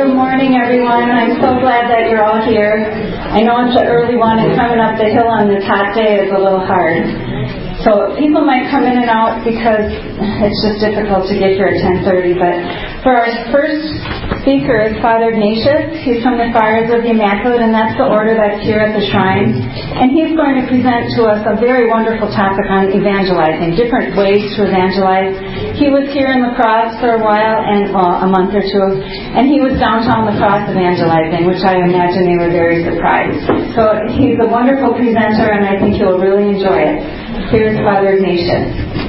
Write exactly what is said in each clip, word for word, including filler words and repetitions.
Good morning, everyone. I'm so glad that you're all here. I know it's an early one, and coming up the hill on this hot day is a little hard. So people might come in and out because it's just difficult to get here at ten thirty. But for our first speaker is Father Ignatius. He's from the Friars of the Immaculate, and that's the order that's here at the shrine. And he's going to present to us a very wonderful topic on evangelizing, different ways to evangelize. He was here in La Crosse for a while, and well, a month or two, and he was downtown La Crosse evangelizing, which I imagine they were very surprised. So he's a wonderful presenter, and I think you'll really enjoy it. Here's Father Ignatius.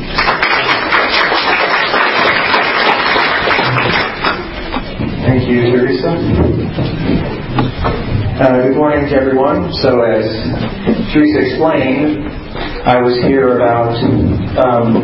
Thank you, Teresa. Uh, good morning to everyone. So as Teresa explained, I was here about um,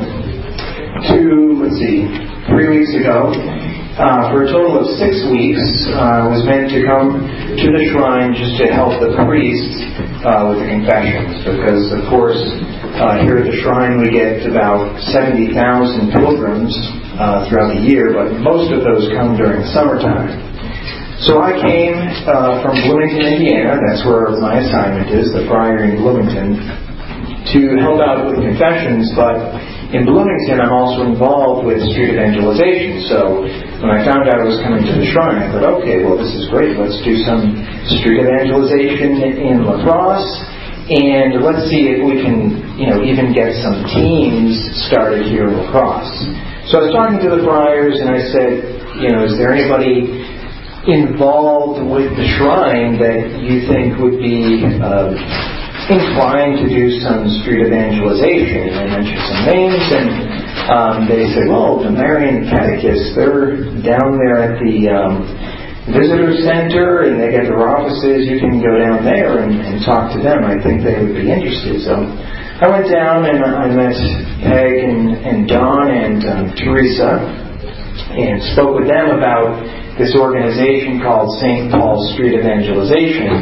two, let's see, three weeks ago. Uh, for a total of six weeks, I uh, was meant to come to the shrine just to help the priests uh, with the confessions, because of course uh, here at the shrine we get about seventy thousand pilgrims uh, throughout the year, but most of those come during the summertime. So I came uh, from Bloomington, Indiana, that's where my assignment is, the Friar in Bloomington, to help out with confessions, but in Bloomington I'm also involved with street evangelization. So when I found out I was coming to the shrine, I thought, okay, well, this is great. Let's do some street evangelization in La Crosse, and let's see if we can, you know, even get some teams started here in La Crosse. So I was talking to the friars, and I said, you know, is there anybody involved with the shrine that you think would be uh, inclined to do some street evangelization? And I mentioned some names, and um, they said, well, the Marian Catechists, they're down there at the um, visitor center, and they get their offices. You can go down there and, and talk to them. I think they would be interested. So I went down and I met Peg and, and Don and um, Teresa and spoke with them about this organization called Saint Paul Street Evangelization,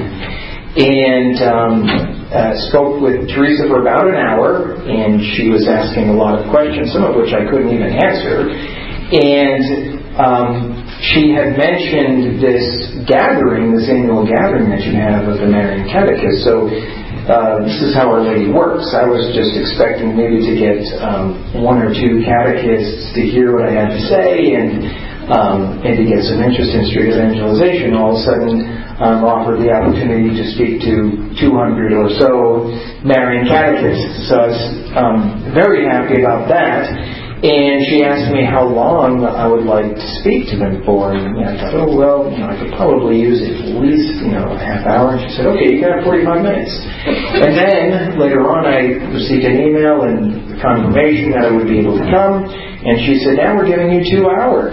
and um, uh, spoke with Teresa for about an hour, and she was asking a lot of questions, some of which I couldn't even answer. And um, she had mentioned this gathering, this annual gathering that you have of the Marian Catechists. So uh, this is how Our Lady works. I was just expecting maybe to get um, one or two catechists to hear what I had to say and um, and to get some interest in street evangelization. All of a sudden, I'm offered the opportunity to speak to two hundred or so Marian catechists. So I was um, very happy about that. And she asked me how long I would like to speak to them for. And you know, I thought, oh, well, you know, I could probably use it at least, you know, a half hour. And she said, okay, you got forty-five minutes. And then later on I received an email and confirmation that I would be able to come. And she said, now we're giving you two hours.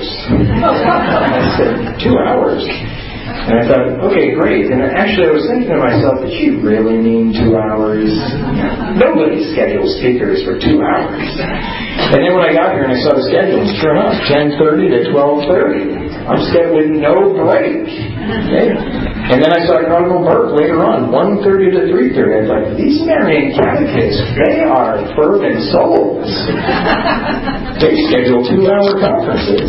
I said, two hours? And I thought, okay, great. And actually I was thinking to myself, did she really mean two hours? Nobody schedules speakers for two hours. And then when I got here and I saw the schedule, sure enough, ten thirty to twelve thirty. I'm scheduled with no break. Okay? And then I saw Cardinal Burke later on, one thirty to three thirty. I thought, these Marian catechists, they are fervent souls. They schedule two-hour conferences.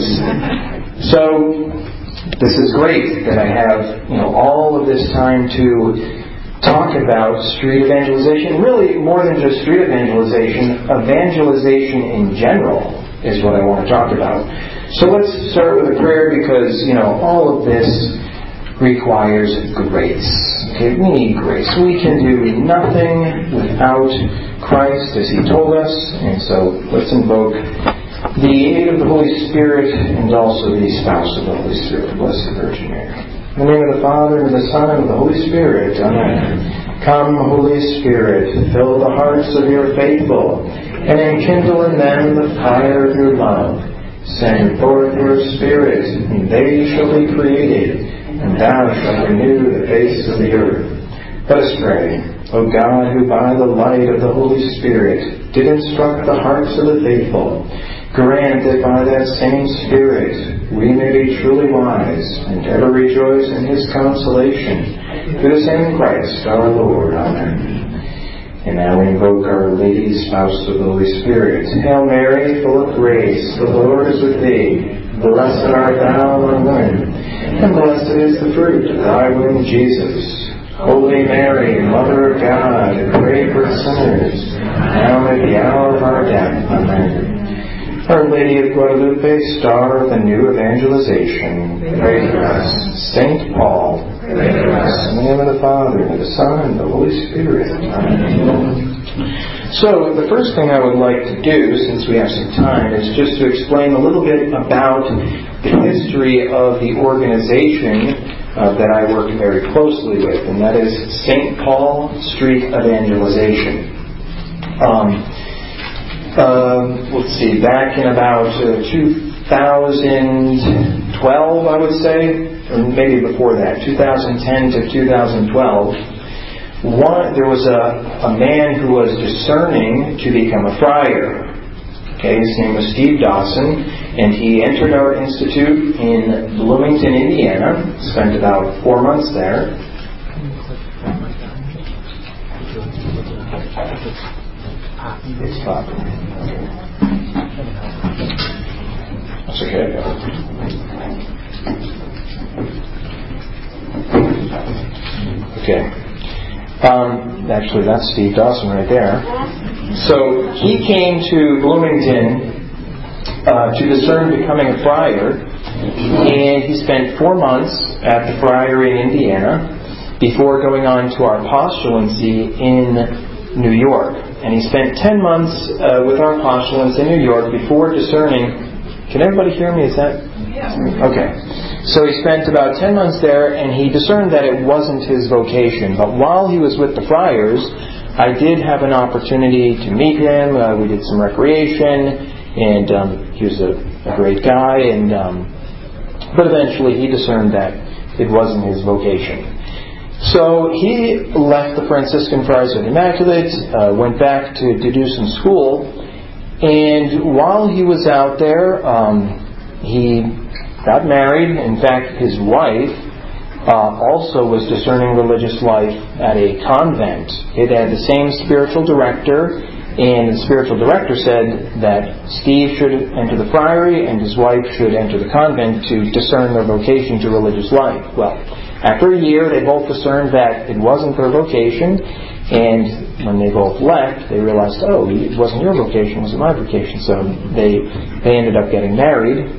So this is great that I have, you know, all of this time to talk about street evangelization. Really, more than just street evangelization, evangelization in general is what I want to talk about. So let's start with a prayer, because, you know, all of this requires grace. Okay, we need grace. We can do nothing without Christ, as He told us. And so let's invoke the aid of the Holy Spirit, and also the spouse of the Holy Spirit, the Blessed Virgin Mary. In the name of the Father, and of the Son, and of the Holy Spirit. Amen. Come, Holy Spirit, fill the hearts of your faithful, and enkindle in them the fire of your love. Send forth your Spirit, and they shall be created, and thou shalt renew the face of the earth. Let us pray. O God, who by the light of the Holy Spirit did instruct the hearts of the faithful, grant that by that same Spirit we may be truly wise and ever rejoice in His consolation. Through the same Christ our Lord. Amen. And now we invoke Our Lady, spouse of the Holy Spirit. Hail Mary, full of grace, the Lord is with thee. Blessed art thou among women, and blessed is the fruit of thy womb, Jesus. Holy Mary, Mother of God, pray for sinners, now and at the hour of our death. Amen. Our Lady of Guadalupe, star of the new evangelization, pray for us. Saint Paul, pray for us. In the name of the Father, and of the Son, and the Holy Spirit. Amen. So, the first thing I would like to do, since we have some time, is just to explain a little bit about the history of the organization uh, that I work very closely with, and that is Saint Paul Street Evangelization. Um, uh, let's see, back in about uh, two thousand twelve, I would say, or maybe before that, two thousand ten to two thousand twelve, One, there was a, a man who was discerning to become a friar. Okay, his name was Steve Dawson, and he entered our institute in Bloomington, Indiana. Spent about four months there. It's fine. That's okay. Okay. Um, actually, that's Steve Dawson right there. So he came to Bloomington uh, to discern becoming a friar, and he spent four months at the friary in Indiana before going on to our postulancy in New York. And he spent ten months uh, with our postulants in New York before discerning. Can everybody hear me? Is that? Yeah. Okay. So he spent about ten months there, and he discerned that it wasn't his vocation. But while he was with the friars, I did have an opportunity to meet him. Uh, we did some recreation, and um, he was a, a great guy. And um, but eventually, he discerned that it wasn't his vocation. So he left the Franciscan Friars of the Immaculate, uh, went back to, to do some school, and while he was out there, um, he got married. In fact, his wife uh, also was discerning religious life at a convent. It had the same spiritual director, and the spiritual director said that Steve should enter the friary and his wife should enter the convent to discern their vocation to religious life. Well, after a year, they both discerned that it wasn't their vocation, and when they both left, they realized, oh, it wasn't your vocation, it was my vocation. So they they ended up getting married.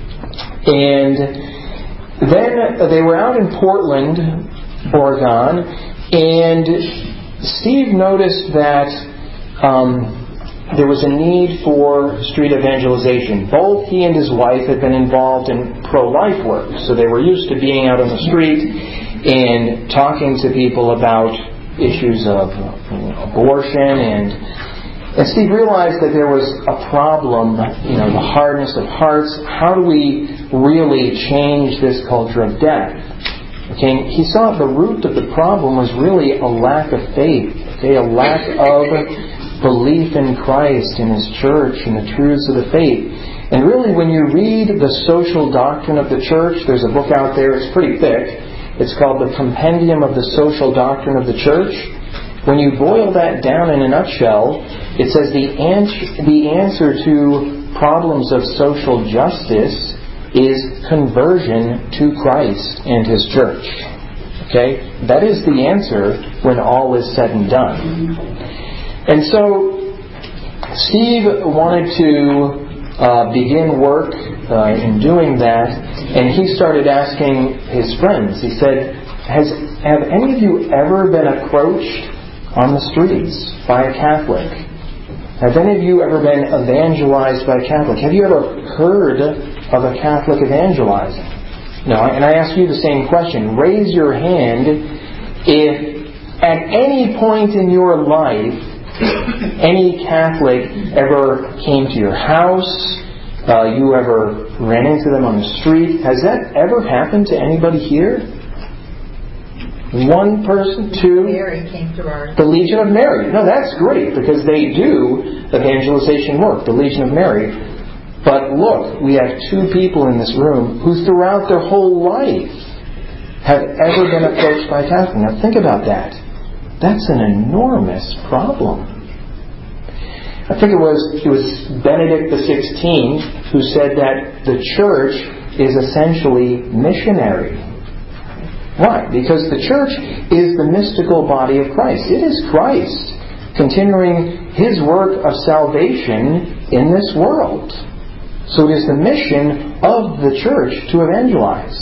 And then they were out in Portland, Oregon, and Steve noticed that um, there was a need for street evangelization. Both he and his wife had been involved in pro-life work, so they were used to being out on the street and talking to people about issues of you know, abortion, and and Steve realized that there was a problem, you know, the hardness of hearts. How do we really change this culture of death? Okay, he saw the root of the problem was really a lack of faith, okay, a lack of belief in Christ, in His church, and the truths of the faith. And really, when you read the social doctrine of the church, there's a book out there, it's pretty thick. It's called The Compendium of the Social Doctrine of the Church. When you boil that down in a nutshell, it says the answer, the answer to problems of social justice is conversion to Christ and His church. Okay? That is the answer when all is said and done. And so, Steve wanted to uh, begin work uh, in doing that, and he started asking his friends. He said, Has have any of you ever been approached on the streets by a Catholic? Have any of you ever been evangelized by a Catholic? Have you ever heard of a Catholic evangelizing? No, and I ask you the same question. Raise your hand if at any point in your life any Catholic ever came to your house, uh, you ever ran into them on the street. Has that ever happened to anybody here? One person, two. Mary came to our... The Legion of Mary. No, that's great, because they do evangelization work, the Legion of Mary. But look, we have two people in this room who throughout their whole life have ever been approached by a Catholic. Now think about that. That's an enormous problem. I think it was it was Benedict the sixteenth who said that the Church is essentially missionary. Why? Because the church is the mystical body of Christ. It is Christ continuing His work of salvation in this world. So it is the mission of the church to evangelize.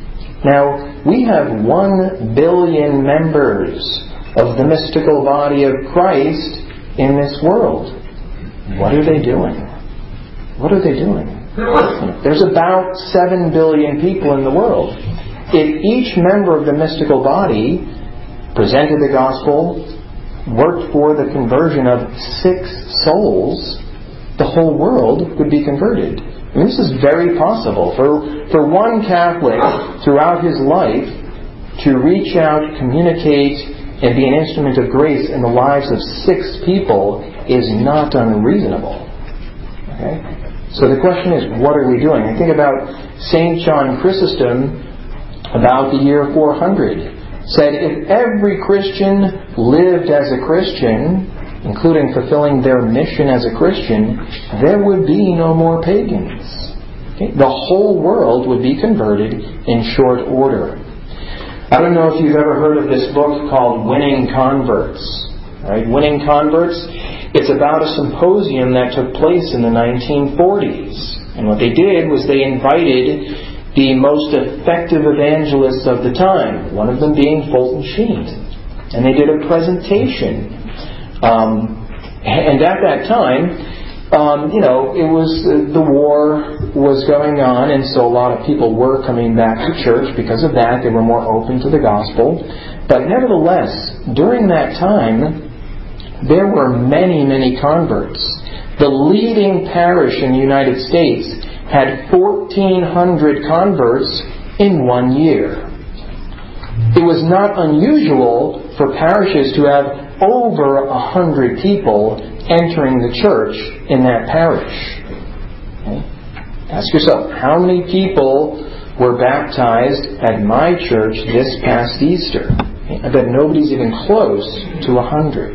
Now, we have one billion members of the mystical body of Christ in this world. What are they doing? What are they doing? There's about seven billion people in the world. If each member of the mystical body presented the gospel, worked for the conversion of six souls, the whole world would be converted. I mean, this is very possible. For, for one Catholic throughout his life to reach out, communicate, and be an instrument of grace in the lives of six people is not unreasonable. Okay? So the question is, what are we doing? I think about Saint John Chrysostom about the year four hundred. Said, if every Christian lived as a Christian, including fulfilling their mission as a Christian, there would be no more pagans. Okay? The whole world would be converted in short order. I don't know if you've ever heard of this book called Winning Converts. Right? Winning Converts. It's about a symposium that took place in the nineteen forties. And what they did was they invited the most effective evangelists of the time, one of them being Fulton Sheen. And they did a presentation. Um, and at that time, um, you know, it was uh, the war was going on, and so a lot of people were coming back to church because of that. They were more open to the gospel. But nevertheless, during that time, there were many, many converts. The leading parish in the United States had fourteen hundred converts in one year. It was not unusual for parishes to have over a hundred people entering the church in that parish. Okay? Ask yourself, how many people were baptized at my church this past Easter? Okay? I bet nobody's even close to a hundred.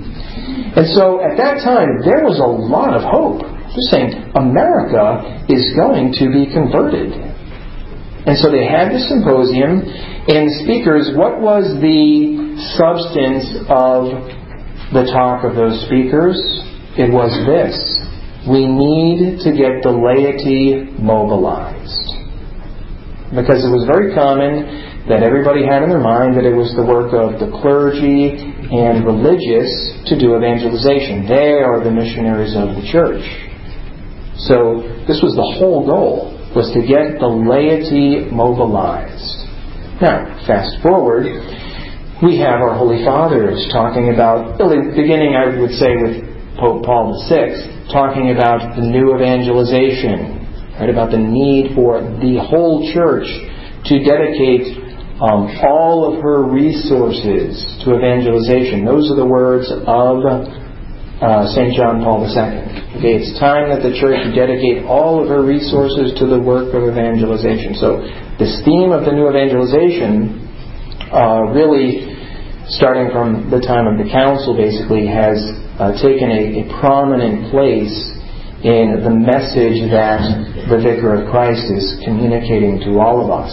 And so at that time, there was a lot of hope. Just saying, America is going to be converted. And so they had this symposium, and speakers, what was the substance of the talk of those speakers? It was this: we need to get the laity mobilized. Because it was very common that everybody had in their mind that it was the work of the clergy and religious to do evangelization. They are the missionaries of the church. So this was the whole goal, was to get the laity mobilized. Now, fast forward, we have our Holy Fathers talking about, really beginning I would say with Pope Paul the Sixth, talking about the new evangelization, right? About the need for the whole church to dedicate um, all of her resources to evangelization. Those are the words of uh, Saint John Paul the Second. Okay, it's time that the church dedicate all of her resources to the work of evangelization. So this theme of the new evangelization uh, really, starting from the time of the council, basically has uh, taken a, a prominent place in the message that the Vicar of Christ is communicating to all of us.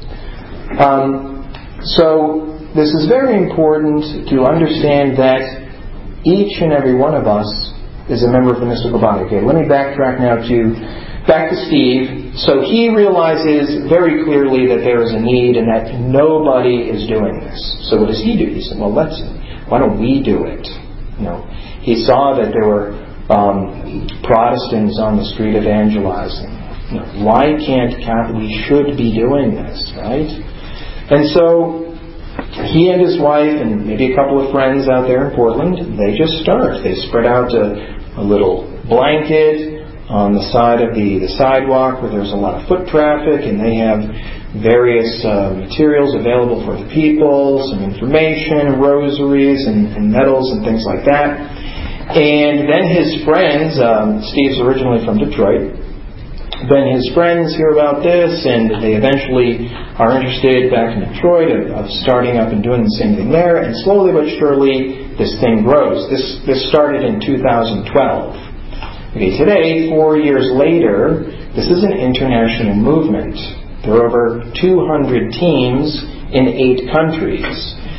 Um, so this is very important to understand that each and every one of us is a member of the mystical body. Okay, let me backtrack now to back to Steve. So he realizes very clearly that there is a need and that nobody is doing this. So what does he do? He said, well, let's, why don't we do it? You know, he saw that there were um, Protestants on the street evangelizing. You know, why can't Catholics? We should be doing this, right? And so he and his wife and maybe a couple of friends out there in Portland, they just start. They spread out a, a little blanket on the side of the, the sidewalk where there's a lot of foot traffic, and they have various uh, materials available for the people, some information, rosaries and, and medals and things like that. And then his friends, um, Steve's originally from Detroit, then his friends hear about this, and they eventually are interested back in Detroit of, of starting up and doing the same thing there. And slowly but surely, this thing grows. This this started in two thousand twelve. Okay, today, four years later, This is an international movement. There are over two hundred teams in eight countries.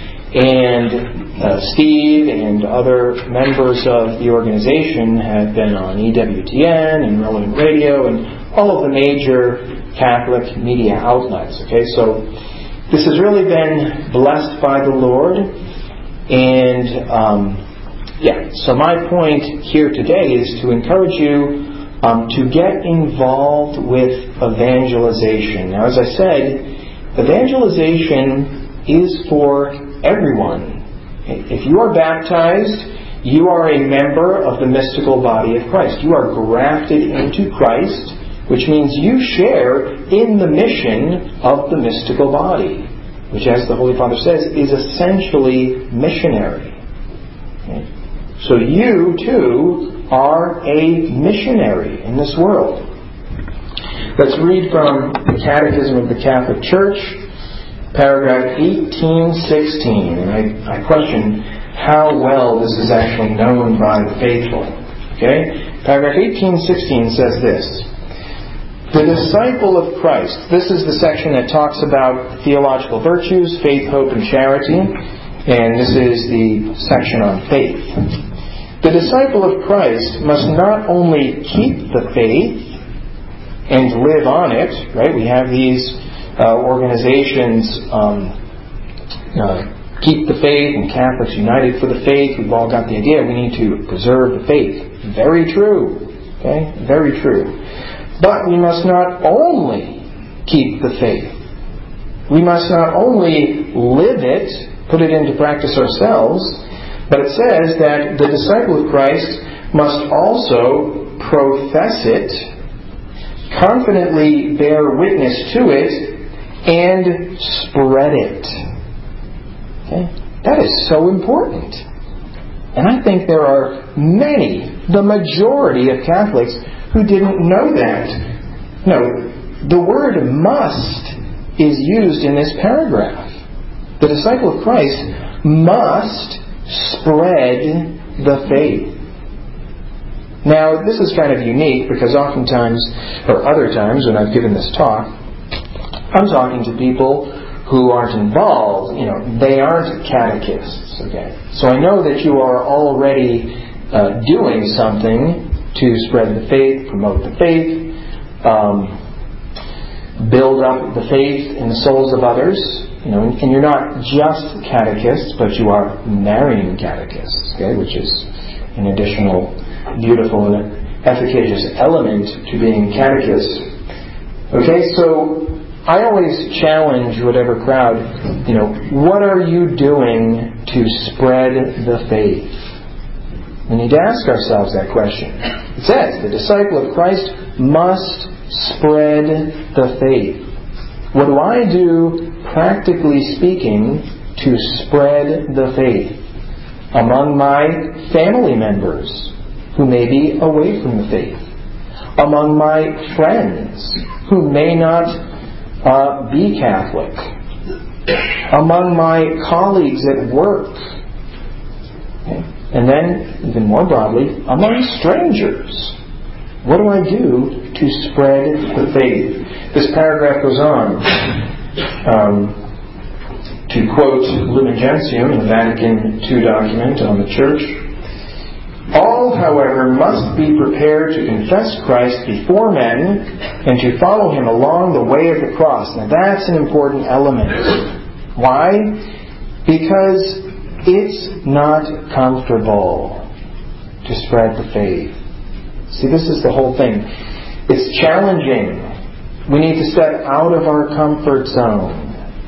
And uh, Steve and other members of the organization have been on E W T N and Relevant Radio and all of the major Catholic media outlets. Okay, so this has really been blessed by the Lord. And um, yeah, so my point here today is to encourage you um, to get involved with evangelization. Now, as I said, evangelization is for everyone. If you are baptized, you are a member of the mystical body of Christ. You are grafted into Christ, which means you share in the mission of the mystical body, which, as the Holy Father says, is essentially missionary. Okay? So you, too, are a missionary in this world. Let's read from the Catechism of the Catholic Church, paragraph eighteen sixteen. And I, I question how well this is actually known by the faithful. Okay? Paragraph eighteen sixteen says this: the disciple of Christ. This is the section that talks about theological virtues, faith, hope, and charity. And this is the section on faith. The disciple of Christ must not only keep the faith and live on it, right? We have these uh, organizations, um, uh, Keep the Faith and Catholics United for the Faith. We've all got the idea. We need to preserve the faith. Very true. Okay? Very true. But we must not only keep the faith. We must not only live it, put it into practice ourselves, but it says that the disciple of Christ must also profess it, confidently bear witness to it, and spread it. Okay? That is so important. And I think there are many, the majority of Catholics, who didn't know that. No, the word must is used in this paragraph. The disciple of Christ must spread the faith. Now, this is kind of unique because oftentimes, or other times when I've given this talk, I'm talking to people who aren't involved. You know, they aren't catechists. Okay, so I know that you are already uh, doing something to spread the faith, promote the faith, um, build up the faith in the souls of others. You know, and you're not just catechists, but you are marrying catechists. Okay, which is an additional beautiful and efficacious element to being catechist. Okay, so I always challenge whatever crowd, you know, what are you doing to spread the faith? We need to ask ourselves that question. It says, the disciple of Christ must spread the faith. What do I do, practically speaking, to spread the faith among my family members who may be away from the faith, among my friends who may not uh, be Catholic, among my colleagues at work, okay? And then, even more broadly, among strangers? What do I do to spread the faith? This paragraph goes on um, to quote Lumen Gentium, the Vatican two document on the Church. All, however, must be prepared to confess Christ before men and to follow Him along the way of the cross. Now that's an important element. Why? Because it's not comfortable to spread the faith. See, this is the whole thing. It's challenging. We need to step out of our comfort zone.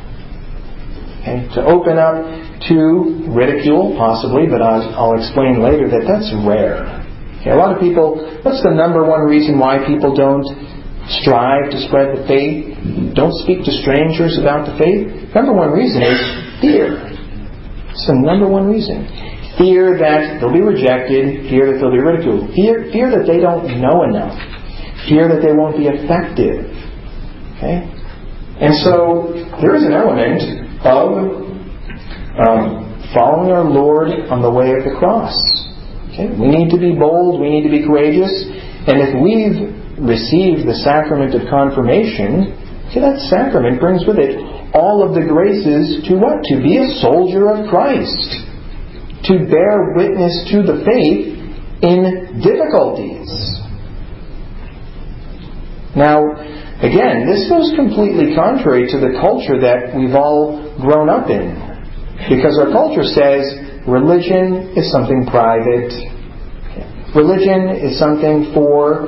Okay? To open up to ridicule, possibly, but I'll, I'll explain later that that's rare. Okay, a lot of people, what's the number one reason why people don't strive to spread the faith? Don't speak to strangers about the faith? Number one reason is fear. It's the number one reason. Fear that they'll be rejected, fear that they'll be ridiculed, fear, fear that they don't know enough, fear that they won't be effective. Okay? And so there is an element of Um, following our Lord on the way of the cross. Okay? We need to be bold, we need to be courageous, and if we've receive the sacrament of confirmation, okay, that sacrament brings with it all of the graces to what? To be a soldier of Christ. To bear witness to the faith in difficulties. Now, again, this goes completely contrary to the culture that we've all grown up in. Because our culture says religion is something private. Religion is something for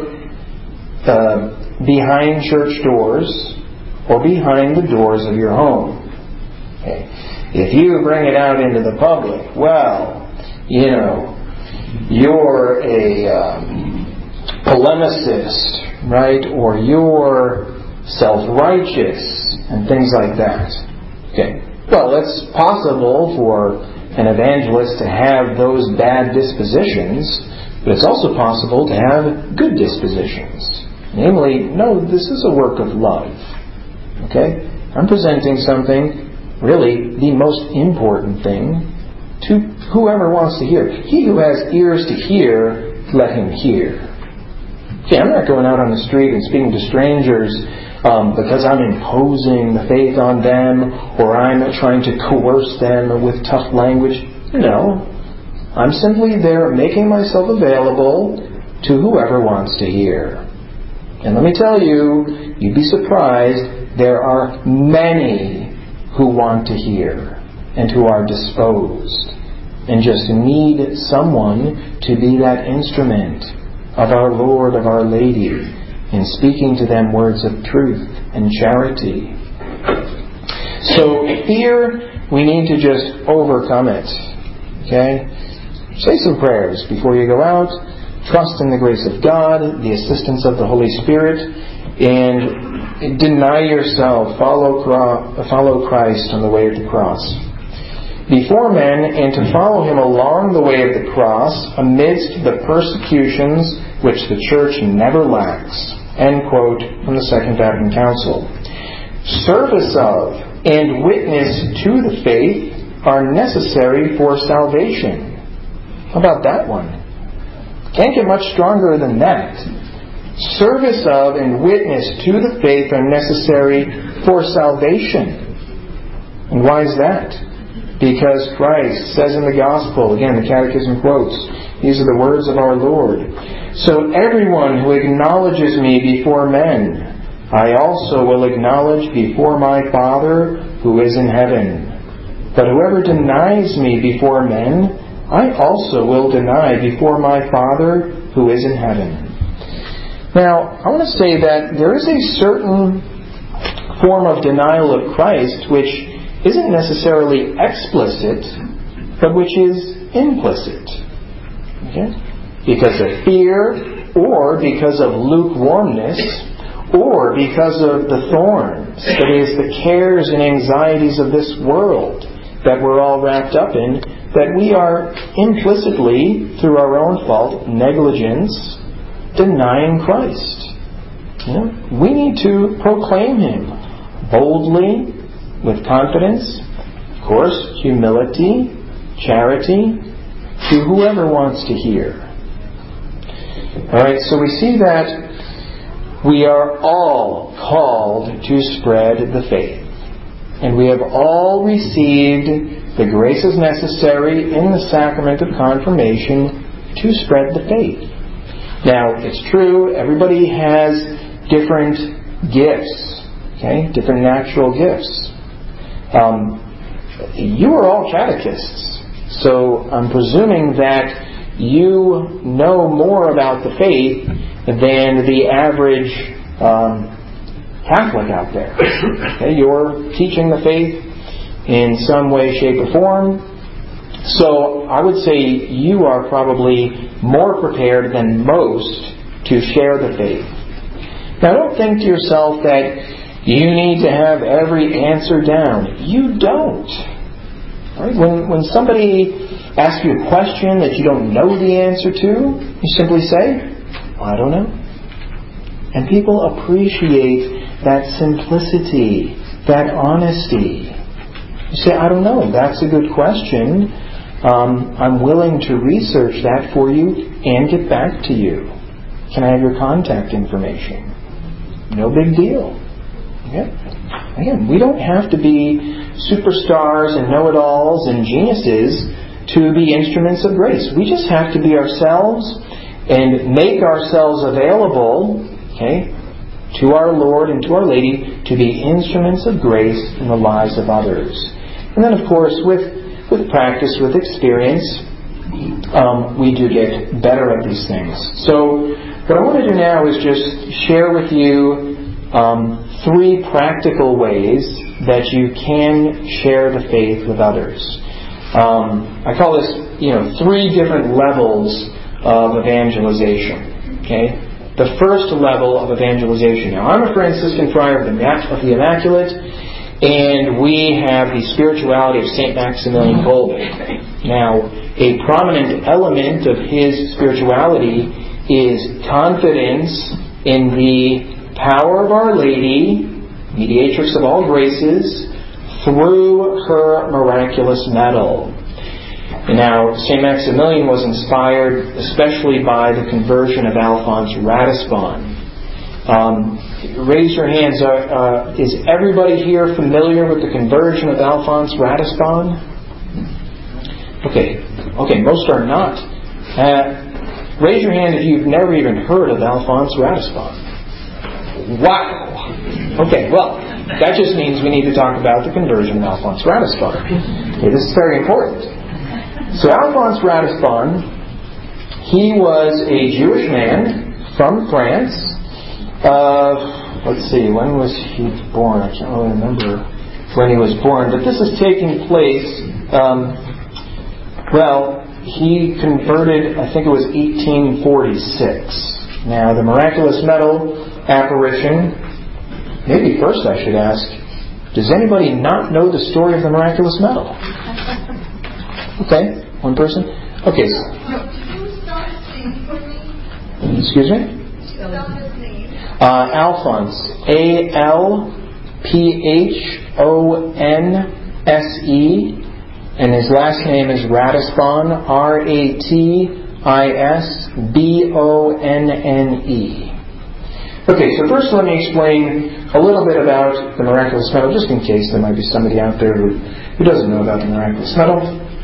uh, behind church doors or behind the doors of your home. Okay. If you bring it out into the public, well, you know, you're a um, polemicist, right? Or you're self-righteous and things like that. Okay. Well, it's possible for an evangelist to have those bad dispositions, but it's also possible to have good dispositions. Namely, no, this is a work of love. Okay? I'm presenting something, really the most important thing, to whoever wants to hear. He who has ears to hear, let him hear. Okay, I'm not going out on the street and speaking to strangers um, because I'm imposing the faith on them or I'm trying to coerce them with tough language. No. I'm simply there making myself available to whoever wants to hear. And let me tell you, you'd be surprised, there are many who want to hear and who are disposed and just need someone to be that instrument of our Lord, of Our Lady, in speaking to them words of truth and charity. So fear, we need to just overcome it. Okay? Say some prayers before you go out. Trust in the grace of God, the assistance of the Holy Spirit, and deny yourself. Follow, follow Christ on the way of the cross. Before men, and to follow Him along the way of the cross, amidst the persecutions which the Church never lacks. End quote from the Second Vatican Council. Service of and witness to the faith are necessary for salvation. How about that one? Can't get much stronger than that. Service of and witness to the faith are necessary for salvation. And why is that? Because Christ says in the Gospel, again the Catechism quotes, these are the words of our Lord. So everyone who acknowledges me before men, I also will acknowledge before my Father who is in heaven. But whoever denies me before men, I also will deny before my Father who is in heaven. Now, I want to say that there is a certain form of denial of Christ which isn't necessarily explicit, but which is implicit. Okay? Because of fear, or because of lukewarmness, or because of the thorns, that is, the cares and anxieties of this world that we're all wrapped up in, that we are implicitly, through our own fault, negligence, denying Christ. You know, we need to proclaim Him boldly, with confidence, of course, humility, charity, to whoever wants to hear. Alright, so we see that we are all called to spread the faith. And we have all received the graces necessary in the sacrament of confirmation to spread the faith. Now, it's true, everybody has different gifts, okay? Different natural gifts. Um, you are all catechists, so I'm presuming that you know more about the faith than the average um, Catholic out there. Okay? You're teaching the faith in some way, shape, or form. So I would say you are probably more prepared than most to share the faith. Now don't think to yourself that you need to have every answer down. You don't. Right? When, when somebody asks you a question that you don't know the answer to, you simply say, I don't know. And people appreciate that simplicity, that honesty. You say, I don't know, that's a good question. Um, I'm willing to research that for you and get back to you. Can I have your contact information? No big deal. Okay? Again, we don't have to be superstars and know-it-alls and geniuses to be instruments of grace. We just have to be ourselves and make ourselves available, okay, to our Lord and to our Lady to be instruments of grace in the lives of others. And then, of course, with, with practice, with experience, um, we do get better at these things. So what I want to do now is just share with you um, three practical ways that you can share the faith with others. Um, I call this, you know, three different levels of evangelization. Okay? The first level of evangelization. Now, I'm a Franciscan friar of the, of the Immaculate, and we have the spirituality of Saint Maximilian Kolbe. Now, a prominent element of his spirituality is confidence in the power of Our Lady, mediatrix of all graces, through her miraculous medal. Now, Saint Maximilian was inspired especially by the conversion of Alphonse Ratisbonne. Um, raise your hands. Uh, uh, is everybody here familiar with the conversion of Alphonse Ratisbonne? Okay. Okay, most are not. Uh, raise your hand if you've never even heard of Alphonse Ratisbonne. Wow. Okay, well, that just means we need to talk about the conversion of Alphonse Ratisbonne. Okay, this is very important. So Alphonse Ratisbonne, he was a Jewish man from France. Uh, let's see, when was he born? I can't really remember when he was born, but this is taking place, um, well, he converted, I think it was eighteen forty-six. Now, the miraculous medal apparition, maybe first I should ask, does anybody not know the story of the miraculous medal? Okay, one person? Okay. Excuse me? Uh, Alphonse. A L P H O N S E. And his last name is Ratisbonne. R A T I S B O N N E. Okay, so first let me explain a little bit about the miraculous medal, just in case there might be somebody out there who, who doesn't know about the miraculous medal.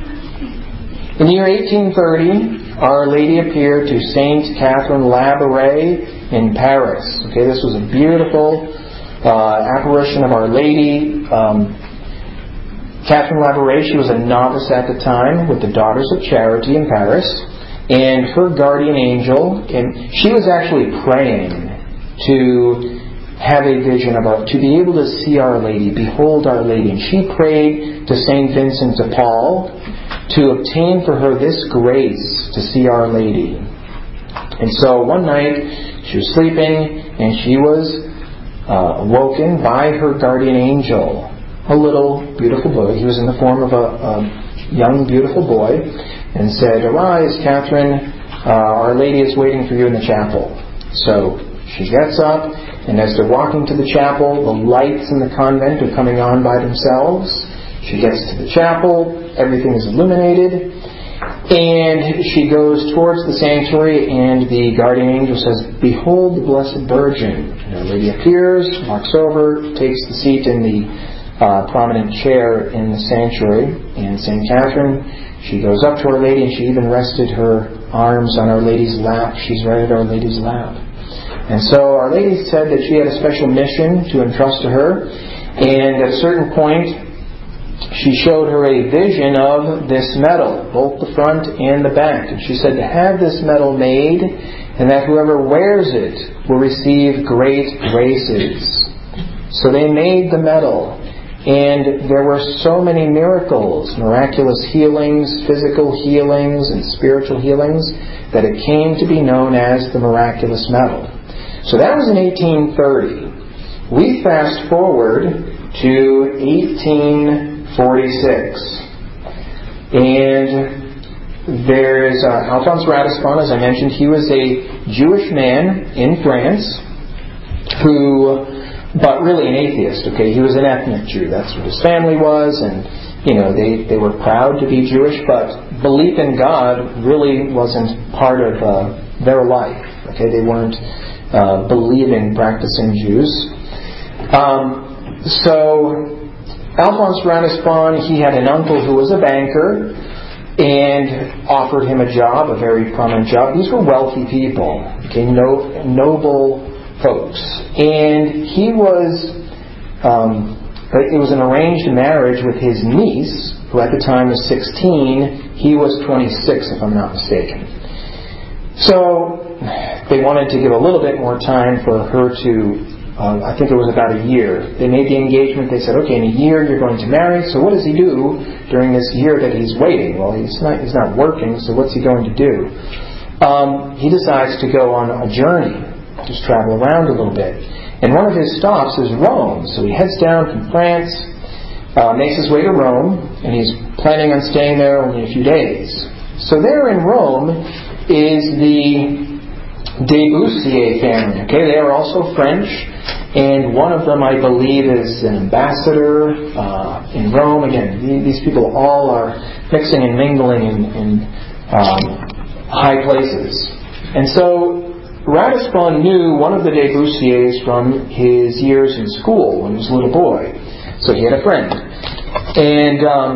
In the year eighteen thirty, Our Lady appeared to Saint Catherine Labouré in Paris. Okay, this was a beautiful uh, apparition of Our Lady. Um, Catherine Labouré, she was a novice at the time with the Daughters of Charity in Paris, and her guardian angel, and she was actually praying to have a vision about, to be able to see Our Lady, behold Our Lady. And she prayed to Saint Vincent de Paul to obtain for her this grace to see Our Lady. And so one night she was sleeping and she was uh, awoken by her guardian angel, a little beautiful boy. He was in the form of a, a young beautiful boy, and said, "Arise, Catherine, uh, Our Lady is waiting for you in the chapel." So she gets up, and as they're walking to the chapel, the lights in the convent are coming on by themselves. She gets to the chapel, everything is illuminated, and she goes towards the sanctuary, and the guardian angel says, "Behold the Blessed Virgin." And Our Lady appears, walks over, takes the seat in the uh, prominent chair in the sanctuary, and Saint Catherine, she goes up to Our Lady, and she even rested her arms on Our Lady's lap. She's right at Our Lady's lap. And so Our Lady said that she had a special mission to entrust to her, and at a certain point she showed her a vision of this medal, both the front and the back. And she said to have this medal made, and that whoever wears it will receive great graces. So they made the medal, and there were so many miracles, miraculous healings, physical healings, and spiritual healings, that it came to be known as the miraculous medal. So that was in eighteen thirty. We fast forward to eighteen forty-six. And there is uh, Alphonse Ratisbonne, as I mentioned. He was a Jewish man in France who, but really an atheist, okay? He was an ethnic Jew. That's what his family was. And, you know, they, they were proud to be Jewish, but belief in God really wasn't part of uh, their life. Okay, they weren't uh, believing, practicing Jews. Um, so Alphonse Ratisbonne, he had an uncle who was a banker and offered him a job, a very prominent job. These were wealthy people, okay, no, noble folks. And he was, um, it was an arranged marriage with his niece, who at the time was sixteen. He was twenty-six, if I'm not mistaken. So they wanted to give a little bit more time for her to, uh, I think it was about a year. They made the engagement. They said, okay, in a year you're going to marry. So what does he do during this year that he's waiting? Well, he's not, he's not working, so what's he going to do? Um, he decides to go on a journey, just travel around a little bit. And one of his stops is Rome. So he heads down from France, uh, makes his way to Rome, and he's planning on staying there only a few days. So there in Rome is the de Bussier family. Okay, they are also French, and one of them, I believe, is an ambassador uh, in Rome. Again, these people all are mixing and mingling in, in um, high places. And so Ratisbonne knew one of the de Bussiers from his years in school when he was a little boy. So he had a friend. And um,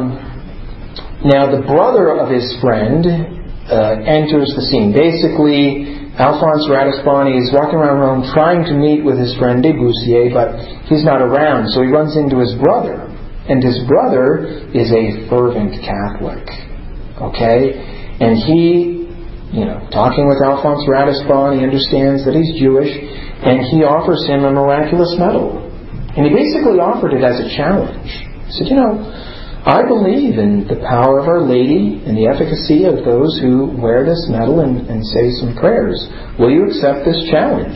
now the brother of his friend Uh, enters the scene. Basically, Alphonse Ratisbonne is walking around Rome trying to meet with his friend de Bussier, but he's not around, so he runs into his brother. And his brother is a fervent Catholic. Okay? And he, you know, talking with Alphonse Ratisbonne, he understands that he's Jewish, and he offers him a miraculous medal. And he basically offered it as a challenge. He said, you know, I believe in the power of Our Lady and the efficacy of those who wear this medal and, and say some prayers. Will you accept this challenge?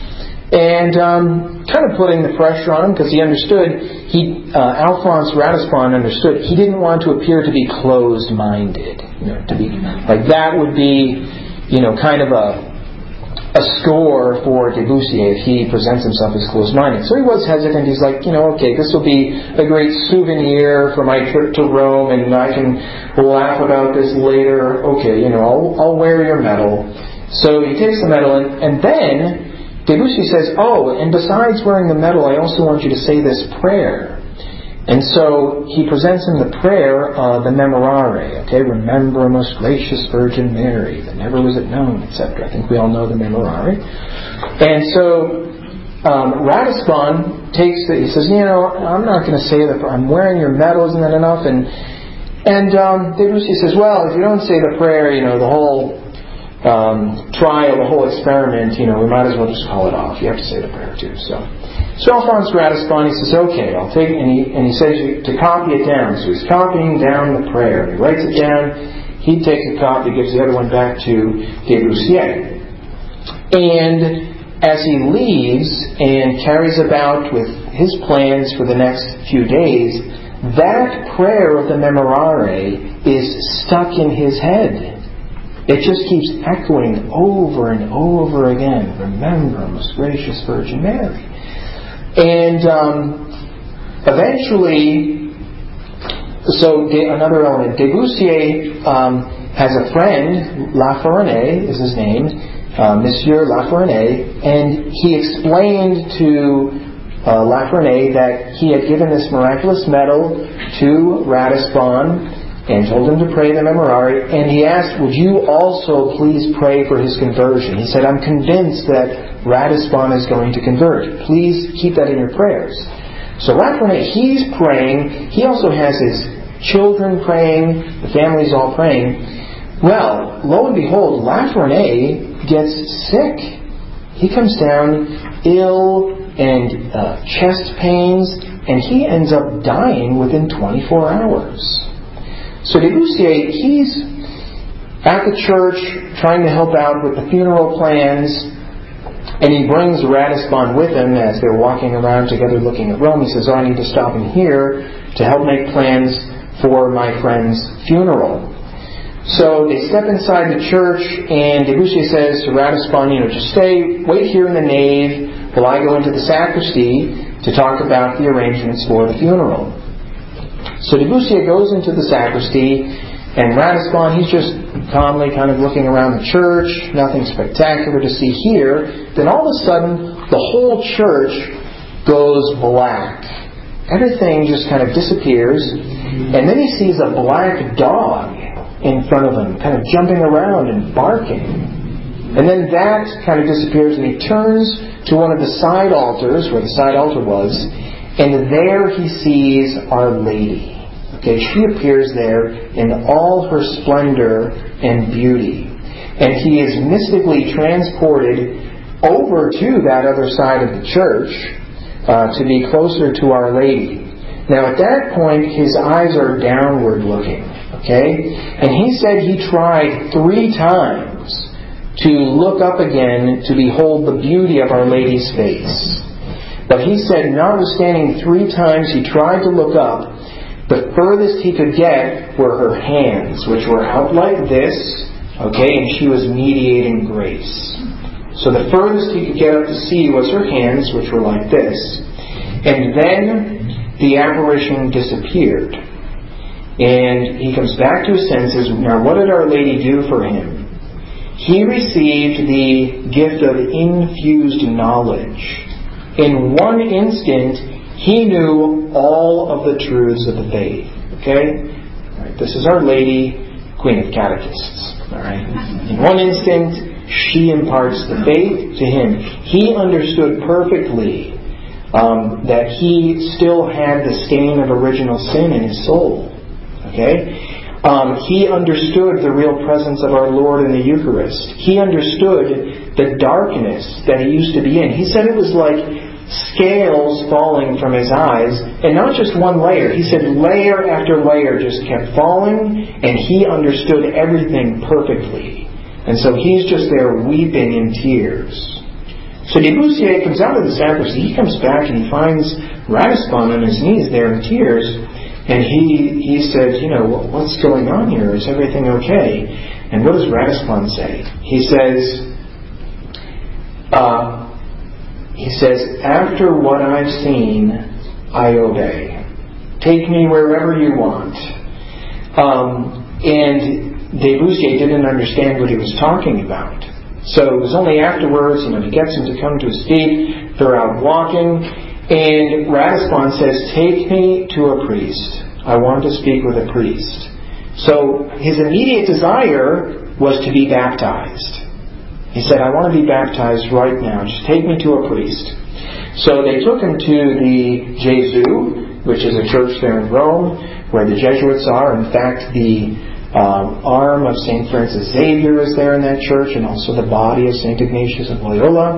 And um, kind of putting the pressure on him, because he understood, he uh, Alphonse Ratisbonne understood he didn't want to appear to be closed-minded. You know, to be like that would be, you know, kind of a a score for de Bussier if he presents himself as closed-minded. So he was hesitant. He's like, you know, okay, this will be a great souvenir for my trip to Rome, and I can laugh about this later. Okay, you know, I'll, I'll wear your medal. So he takes the medal, and, and then de Bussier says, oh, and besides wearing the medal, I also want you to say this prayer. And so he presents him the prayer, uh, the Memorare, okay? Remember, most gracious Virgin Mary, that never was it known, et cetera. I think we all know the Memorare. And so um, Ratisbonne takes the, he says, you know, I'm not going to say that I'm wearing your medal, isn't that enough? And and um, de Bussier says, well, if you don't say the prayer, you know, the whole um, trial, the whole experiment, you know, we might as well just call it off. You have to say the prayer too, so... So Alphonse Ratisbonne, he says, okay, I'll take it, and he, and he says to copy it down. So he's copying down the prayer. He writes it down. He takes a copy, gives the other one back to de Bussier. And as he leaves and carries about with his plans for the next few days, that prayer of the Memorare is stuck in his head. It just keeps echoing over and over again. Remember, most gracious Virgin Mary. And um, eventually, so de, another element, de Bussier um, has a friend, Lafouronnais is his name, uh, Monsieur Lafouronnais, and he explained to uh, Lafouronnais that he had given this miraculous medal to Ratisbonne and told him to pray the Memorare, and he asked, would you also please pray for his conversion? He said, I'm convinced that Ratisbonne is going to convert. Please keep that in your prayers. So Lafouronnais, he's praying. He also has his children praying. The family's all praying. Well, lo and behold, Lafouronnais gets sick. He comes down ill and uh, chest pains, and he ends up dying within twenty-four hours. So de Bussier, he's at the church trying to help out with the funeral plans, and he brings Ratisbonne with him as they're walking around together looking at Rome. He says, oh, I need to stop in here to help make plans for my friend's funeral. So they step inside the church, and de Bussier says to Ratisbonne, you know, just stay, wait here in the nave while I go into the sacristy to talk about the arrangements for the funeral. So de Bussier goes into the sacristy, and Ratisbonne, he's just calmly kind of looking around the church, nothing spectacular to see here. Then all of a sudden, the whole church goes black. Everything just kind of disappears. And then he sees a black dog in front of him, kind of jumping around and barking. And then that kind of disappears, and he turns to one of the side altars, where the side altar was, and there he sees Our Lady. Okay, she appears there in all her splendor and beauty. And he is mystically transported over to that other side of the church uh, to be closer to Our Lady. Now at that point, his eyes are downward looking. Okay? And he said he tried three times to look up again to behold the beauty of Our Lady's face. But he said, notwithstanding three times he tried to look up, the furthest he could get were her hands, which were out like this, okay, and she was mediating grace. So the furthest he could get up to see was her hands, which were like this. And then the apparition disappeared. And he comes back to his senses. Now, what did Our Lady do for him? He received the gift of infused knowledge. In one instant, he knew all of the truths of the faith. Okay? All right, this is Our Lady, Queen of Catechists. All right? In one instant, she imparts the faith to him. He understood perfectly um, that he still had the stain of original sin in his soul. Okay? Um, he understood the real presence of our Lord in the Eucharist. He understood the darkness that he used to be in. He said it was like scales falling from his eyes, and not just one layer. He said layer after layer just kept falling, and he understood everything perfectly. And so he's just there weeping in tears. So Debussy comes out of the sacristy. He comes back and he finds Ratisbon on his knees there in tears. And he he said, you know, what's going on here? Is everything okay? And what does Ratisbon say? He says, uh, he says, after what I've seen, I obey. Take me wherever you want. Um, and Debussy didn't understand what he was talking about. So it was only afterwards, you know, he gets him to come to his feet. They're out walking. And Ratisbon says, take me to a priest. I want to speak with a priest. So his immediate desire was to be baptized. He said, I want to be baptized right now. Just take me to a priest. So they took him to the Gesù, which is a church there in Rome, where the Jesuits are. In fact, the um, arm of Saint Francis Xavier is there in that church, and also the body of Saint Ignatius of Loyola.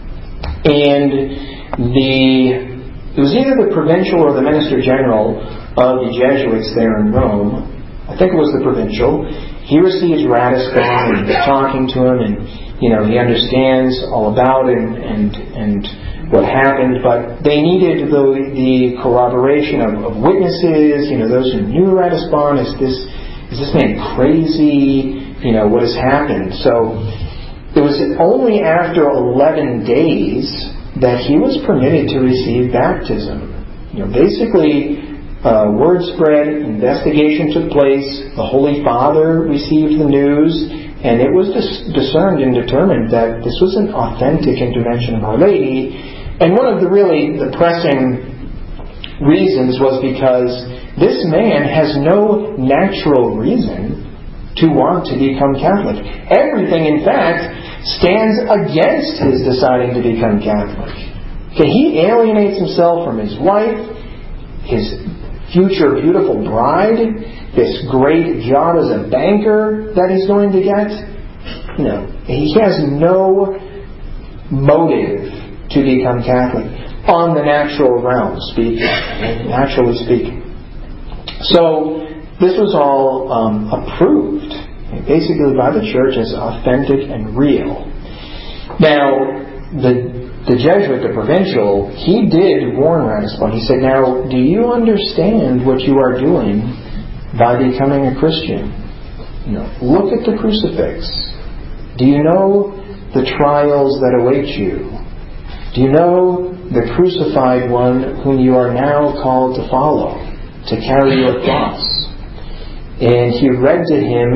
And The, it was either the provincial or the minister general of the Jesuits there in Rome. I think it was the provincial. He receives Ratisbon and is talking to him, and you know he understands all about it and and, and what happened. But they needed the, the corroboration of, of witnesses. You know, those who knew Ratisbon. Is this is this man crazy? You know, what has happened? So it was only after eleven days that he was permitted to receive baptism. You know, basically, uh, word spread, investigation took place, the Holy Father received the news, and it was dis- discerned and determined that this was an authentic intervention of Our Lady. And one of the really the pressing reasons was because this man has no natural reason to want to become Catholic. Everything, in fact, stands against his deciding to become Catholic. Okay, he alienates himself from his wife, his future beautiful bride, this great job as a banker that he's going to get. No, he has no motive to become Catholic on the natural realm, speaking, naturally speaking. So this was all um, approved, basically by the church as authentic and real. Now, the the Jesuit, the provincial, he did warn Ratisbon. He said, now, do you understand what you are doing by becoming a Christian? You know, look at the crucifix. Do you know the trials that await you? Do you know the crucified one whom you are now called to follow, to carry your cross? And he read to him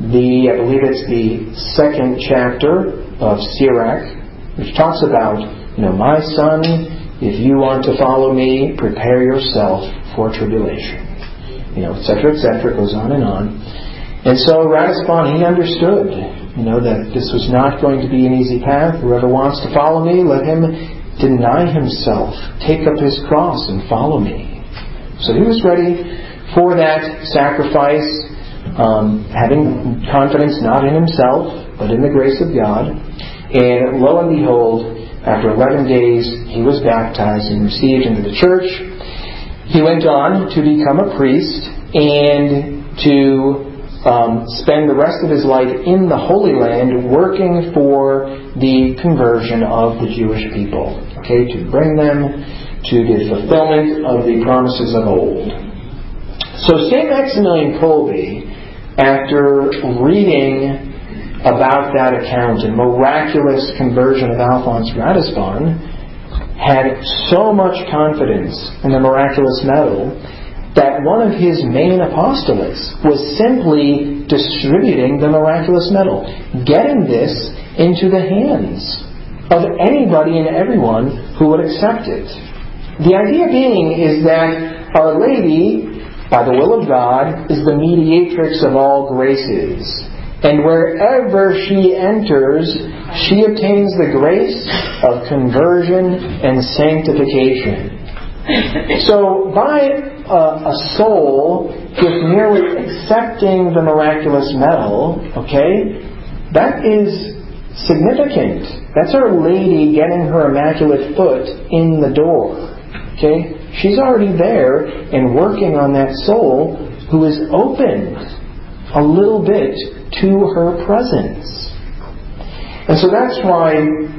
the, I believe it's the second chapter of Sirach, which talks about, you know, my son, if you want to follow me, prepare yourself for tribulation. You know, et cetera, et cetera, goes on and on. And so Ratisbon, he understood, you know, that this was not going to be an easy path. Whoever wants to follow me, let him deny himself, take up his cross and follow me. So he was ready for that sacrifice, um, having confidence not in himself, but in the grace of God. And lo and behold, after eleven days, he was baptized and received into the church. He went on to become a priest and to um, spend the rest of his life in the Holy Land working for the conversion of the Jewish people. Okay, to bring them to the fulfillment of the promises of old. So Saint Maximilian Kolbe, after reading about that account and miraculous conversion of Alphonse Ratisbon, had so much confidence in the miraculous medal that one of his main apostolates was simply distributing the miraculous medal, getting this into the hands of anybody and everyone who would accept it. The idea being is that Our Lady, by the will of God, is the mediatrix of all graces. And wherever she enters, she obtains the grace of conversion and sanctification. So by uh, a soul just merely accepting the miraculous medal, okay, that is significant. That's Our Lady getting her immaculate foot in the door. Okay? She's already there and working on that soul who is opened a little bit to her presence. And so that's why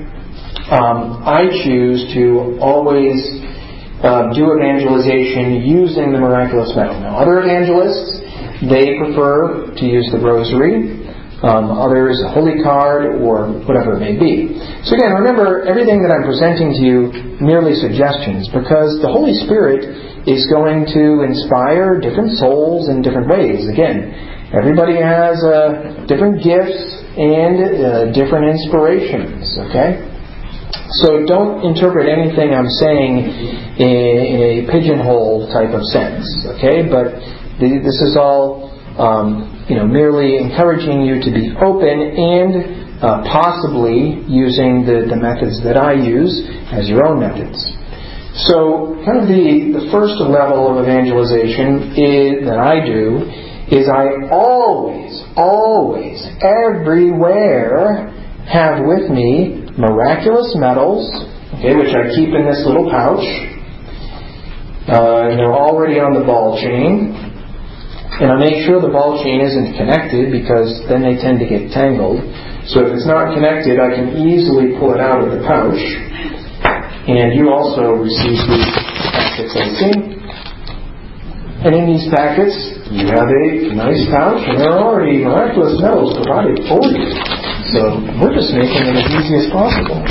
um, I choose to always uh, do evangelization using the miraculous medal. Now, other evangelists, they prefer to use the rosary. Um, others, a holy card, or whatever it may be. So again, remember, everything that I'm presenting to you, merely suggestions, because the Holy Spirit is going to inspire different souls in different ways. Again, everybody has uh, different gifts and uh, different inspirations, okay? So don't interpret anything I'm saying in, in a pigeonhole type of sense, okay? But the, this is all... Um, you know, merely encouraging you to be open and uh, possibly using the, the methods that I use as your own methods. So, kind of the, the first level of evangelization is, that I do is I always, always, everywhere have with me miraculous medals, okay, which I keep in this little pouch. Uh, and they're already on the ball chain. And I make sure the ball chain isn't connected because then they tend to get tangled. So if it's not connected, I can easily pull it out of the pouch. And you also receive these packets, I see. And in these packets, you have a nice pouch, and there are already miraculous medals provided for you. So we're just making it as easy as possible.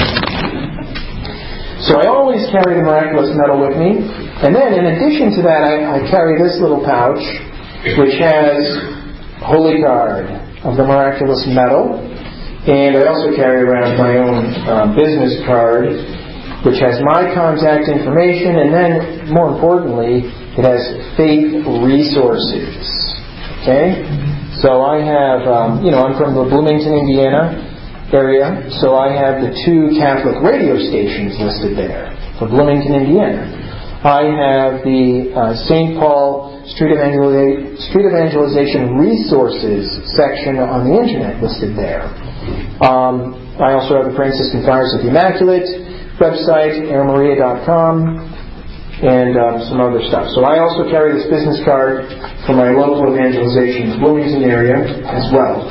So I always carry the miraculous medal with me. And then in addition to that, I, I carry this little pouch, which has Holy Card of the Miraculous Medal. And I also carry around my own um, business card, which has my contact information, and then, more importantly, it has faith resources. Okay? So I have, um, you know, I'm from the Bloomington, Indiana area, so I have the two Catholic radio stations listed there for Bloomington, Indiana. I have the uh, Saint Paul Street, Evangel- Street Evangelization Resources section on the Internet listed there. Um, I also have the Franciscan Friars of the Immaculate website, air maria dot com, and um, some other stuff. So I also carry this business card for my local evangelization in the Bloomington area as well.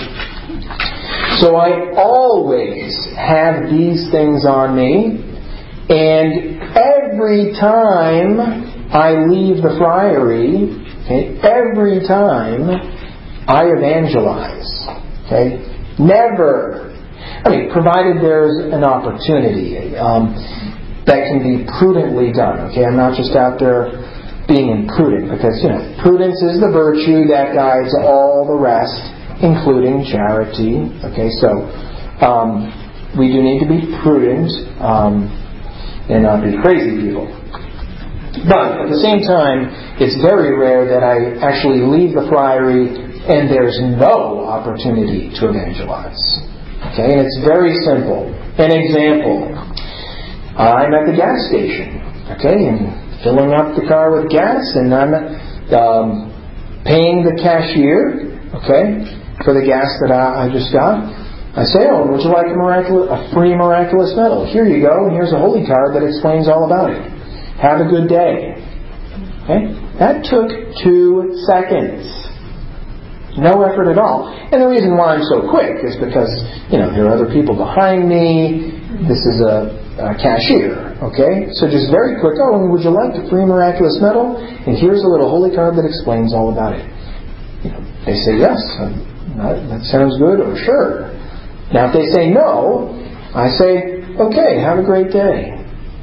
So I always have these things on me. And every time I leave the friary, okay, every time I evangelize. Okay? Never. I mean, provided there's an opportunity um, that can be prudently done. Okay? I'm not just out there being imprudent because, you know, prudence is the virtue that guides all the rest. including charity. Okay, so um, we do need to be prudent um, and not be crazy people. But at the same time, it's very rare that I actually leave the friary and there's no opportunity to evangelize. Okay, and it's very simple. An example. I'm at the gas station, okay, and filling up the car with gas, and I'm um, paying the cashier, okay, for the gas that I, I just got. I say, oh, would you like a, miraculous, a free miraculous medal? Here you go, and here's a holy card that explains all about it. Have a good day. Okay? That took two seconds. No effort at all. And the reason why I'm so quick is because, you know, there are other people behind me. This is a, a cashier. Okay? So just very quick, oh, and would you like a free miraculous medal? And here's a little holy card that explains all about it. You know, they say yes. That, that sounds good, or sure. Now if they say no, I say, okay, have a great day.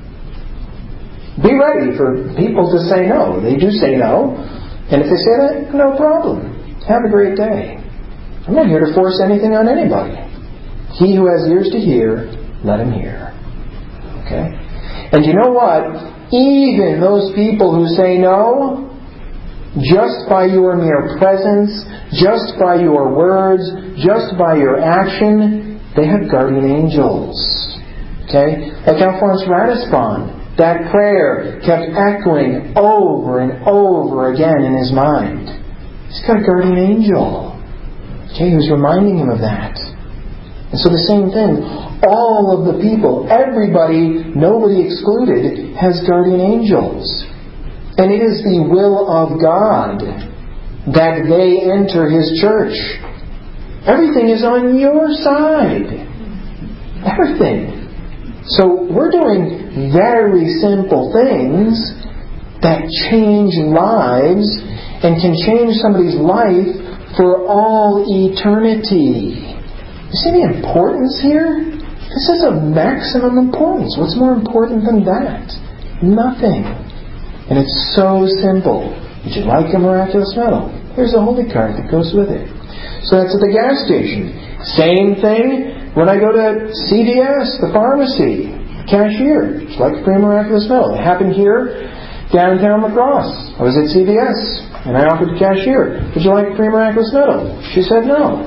Be ready for people to say no. They do say no. And if they say that, no problem. Have a great day. I'm not here to force anything on anybody. He who has ears to hear, let him hear. Okay? And you know what? Even those people who say no, just by your mere presence, just by your words, just by your action, they have guardian angels. Okay? Like Alphonse Ratisbonne. That prayer kept echoing over and over again in his mind. He's got a guardian angel. Okay, who's reminding him of that. And so the same thing. All of the people, everybody, nobody excluded, has guardian angels. And it is the will of God that they enter His church. Everything is on your side. Everything. So we're doing very simple things that change lives and can change somebody's life for all eternity. You see the importance here? This is of maximum importance. What's more important than that? Nothing. And it's so simple. Would you like a miraculous medal? Here's a holy card that goes with it. So that's at the gas station. Same thing when I go to C V S, the pharmacy, cashier. Would you like a free miraculous medal? It happened here, downtown La Crosse. I was at C V S, and I offered the cashier, would you like a free miraculous medal? She said no.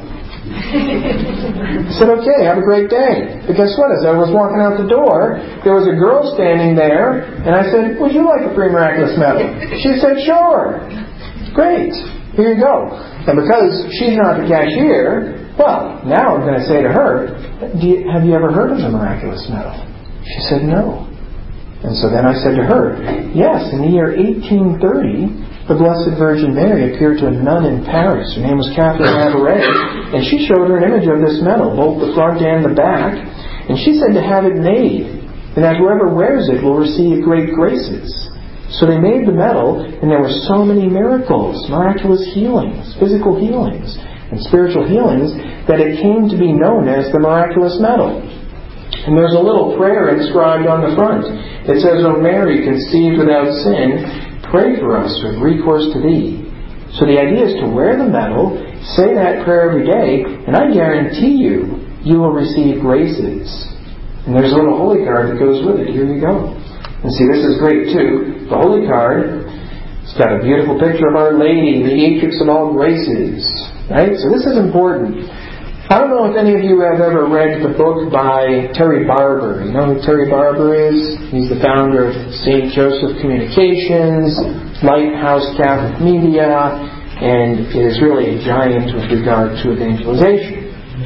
I said, okay, have a great day. But guess what? As I was walking out the door, there was a girl standing there, and I said, would you like a free miraculous medal? She said, sure. Great. Here you go. And because she's not the cashier, well, now I'm going to say to her, Do you, have you ever heard of the miraculous medal? She said, no. And so then I said to her, yes, in the year eighteen thirty, the Blessed Virgin Mary appeared to a nun in Paris. Her name was Catherine Labouré, and she showed her an image of this medal, both the front and the back, and she said to have it made, and that whoever wears it will receive great graces. So they made the medal, and there were so many miracles, miraculous healings, physical healings, and spiritual healings, that it came to be known as the miraculous medal. And there's a little prayer inscribed on the front. It says, O Mary, conceived without sin, pray for us with recourse to Thee. So the idea is to wear the medal, say that prayer every day, and I guarantee you, you will receive graces. And there's a little holy card that goes with it. Here you go. And see, this is great too. The holy card, it's got a beautiful picture of Our Lady, the Atrix of all graces. Right? So this is important. I don't know if any of you have ever read the book by Terry Barber. You know who Terry Barber is? He's the founder of Saint Joseph Communications, Lighthouse Catholic Media, and is really a giant with regard to evangelization.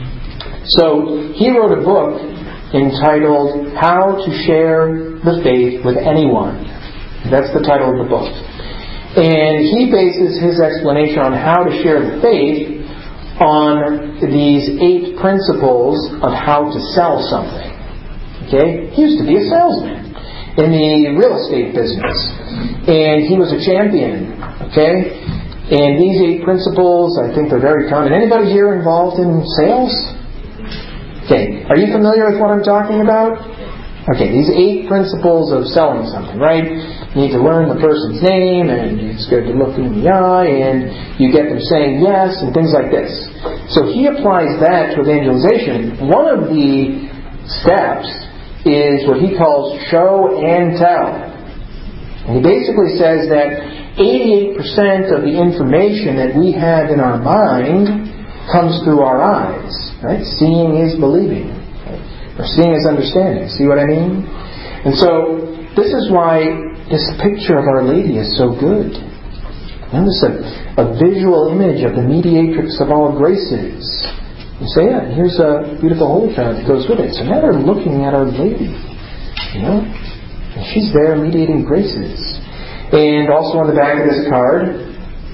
So he wrote a book entitled How to Share the Faith with Anyone. That's the title of the book. And he bases his explanation on how to share the faith on these eight principles of how to sell something. Okay? He used to be a salesman in the real estate business. And he was a champion. Okay? And these eight principles, I think they're very common. Anybody here involved in sales? Okay. Are you familiar with what I'm talking about? Okay, these eight principles of selling something, right? You need to learn the person's name, and it's good to look them in the eye, and you get them saying yes, and things like this. So he applies that to evangelization. One of the steps is what he calls show and tell. And he basically says that eighty-eight percent of the information that we have in our mind comes through our eyes. Right? Seeing is believing. Right? Or seeing is understanding. See what I mean? And so, this is why this picture of Our Lady is so good. And this is a, a visual image of the mediatrix of all graces. You say, yeah, here's a beautiful holy child that goes with it. So now they're looking at Our Lady. You know? And she's there mediating graces. And also on the back of this card,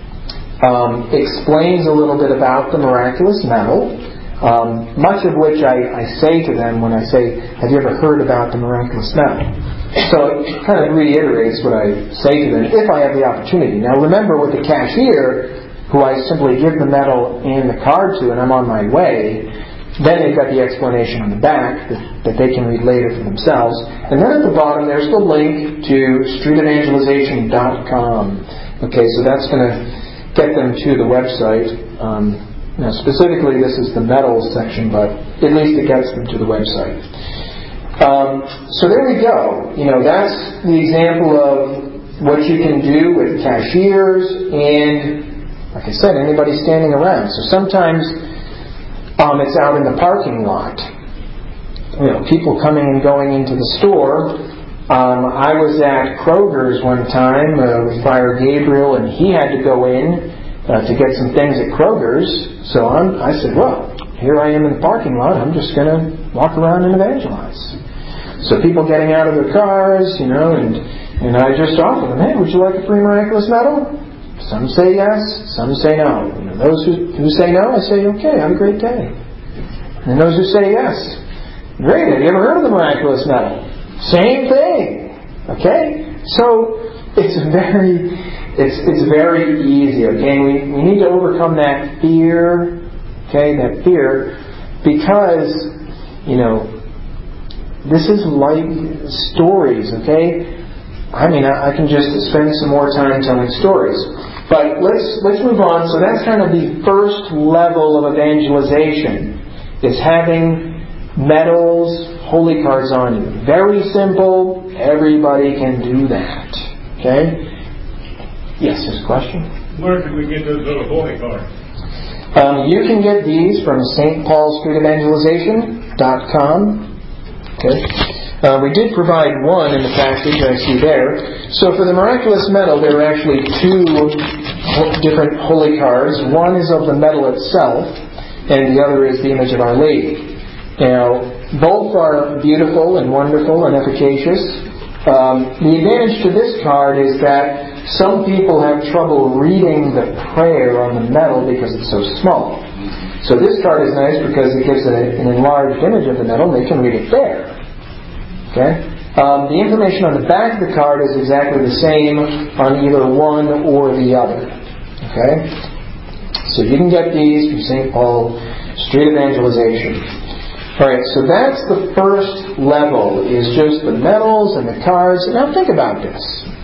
um, explains a little bit about the miraculous medal. Um, much of which I, I say to them when I say, have you ever heard about the miraculous medal? So it kind of reiterates what I say to them if I have the opportunity. Now remember, with the cashier, who I simply give the medal and the card to and I'm on my way, then they've got the explanation on the back that, that they can read later for themselves. And then at the bottom there's the link to street evangelization dot com. Okay, so that's going to get them to the website. Um, Now, specifically, this is the medals section, but at least it gets them to the website. Um, so there we go. You know, that's the example of what you can do with cashiers and, like I said, anybody standing around. So sometimes um, it's out in the parking lot. You know, people coming and going into the store. Um, I was at Kroger's one time uh, with Friar Gabriel, and he had to go in Uh, to get some things at Kroger's. So I'm, I said, well, here I am in the parking lot. I'm just going to walk around and evangelize. So people getting out of their cars, you know, and, and I just offer them, hey, would you like a free miraculous medal? Some say yes, some say no. You know, those who, who say no, I say, okay, have a great day. And those who say yes, great, have you ever heard of the miraculous medal? Same thing. Okay? So it's very... It's it's very easy, okay? We we need to overcome that fear, okay, that fear, because, you know, this is like stories, okay? I mean, I, I can just spend some more time telling stories. But let's let's move on. So that's kind of the first level of evangelization, is having medals, holy cards on you. Very simple. Everybody can do that, okay? Yes, there's a question. Where can we get those little holy cards? Um, you can get these from Saint Paul Street Evangelization dot com. Okay. Uh, we did provide one in the package I see there. So for the miraculous medal, there are actually two different holy cards. One is of the medal itself, and the other is the image of Our Lady. Now, both are beautiful and wonderful and efficacious. Um, the advantage to this card is that some people have trouble reading the prayer on the medal because it's so small. So this card is nice because it gives a, an enlarged image of the medal and they can read it there. Okay? Um, the information on the back of the card is exactly the same on either one or the other. Okay? So you can get these from Saint Paul Street Evangelization. Alright, so that's the first level, is just the medals and the cards. Now think about this.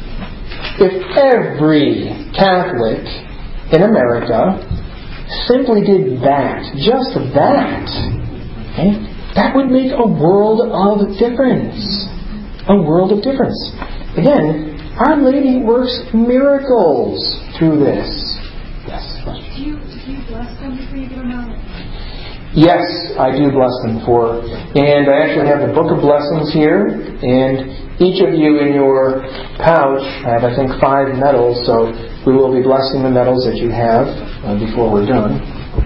If every Catholic in America simply did that, just that, okay, that would make a world of difference. A world of difference. Again, Our Lady works miracles through this. Yes? Do you, do you bless them before you give them out? Yes, I do bless them for. And I actually have the Book of Blessings here. And each of you in your pouch have, I think, five medals. So we will be blessing the medals that you have uh, before we're done.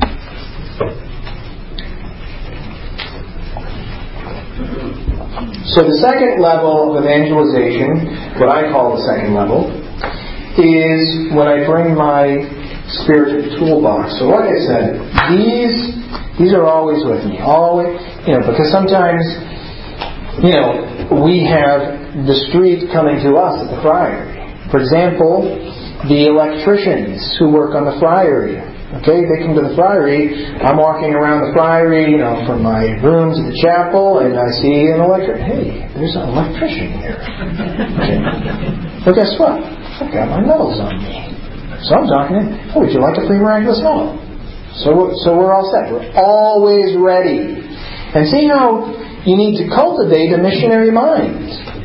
So the second level of evangelization, what I call the second level, is when I bring my spiritual toolbox. So like I said, these these are always with me. Always, you know, because sometimes, you know, we have the street coming to us at the friary. For example, the electricians who work on the friary. Okay, they come to the friary. I'm walking around the friary, you know, from my room to the chapel, and I see an electrician. Hey, there's an electrician here. Okay. Well, guess what? I've got my medals on me. So I'm talking to him. Oh, would you like a free miraculous medal? So, so we're all set. We're always ready. And see how you need to cultivate a missionary mind.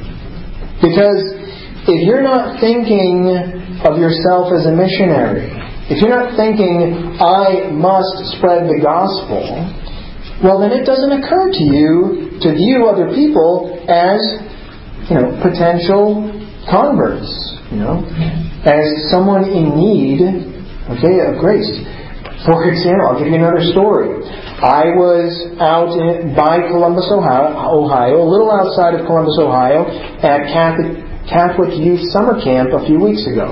Because if you're not thinking of yourself as a missionary, if you're not thinking, I must spread the gospel, well, then it doesn't occur to you to view other people as, you know, potential converts, you know, as someone in need, okay, of grace. For example, I'll give you another story. I was out in, by Columbus, Ohio, Ohio, a little outside of Columbus, Ohio, at Catholic, Catholic Youth Summer Camp a few weeks ago.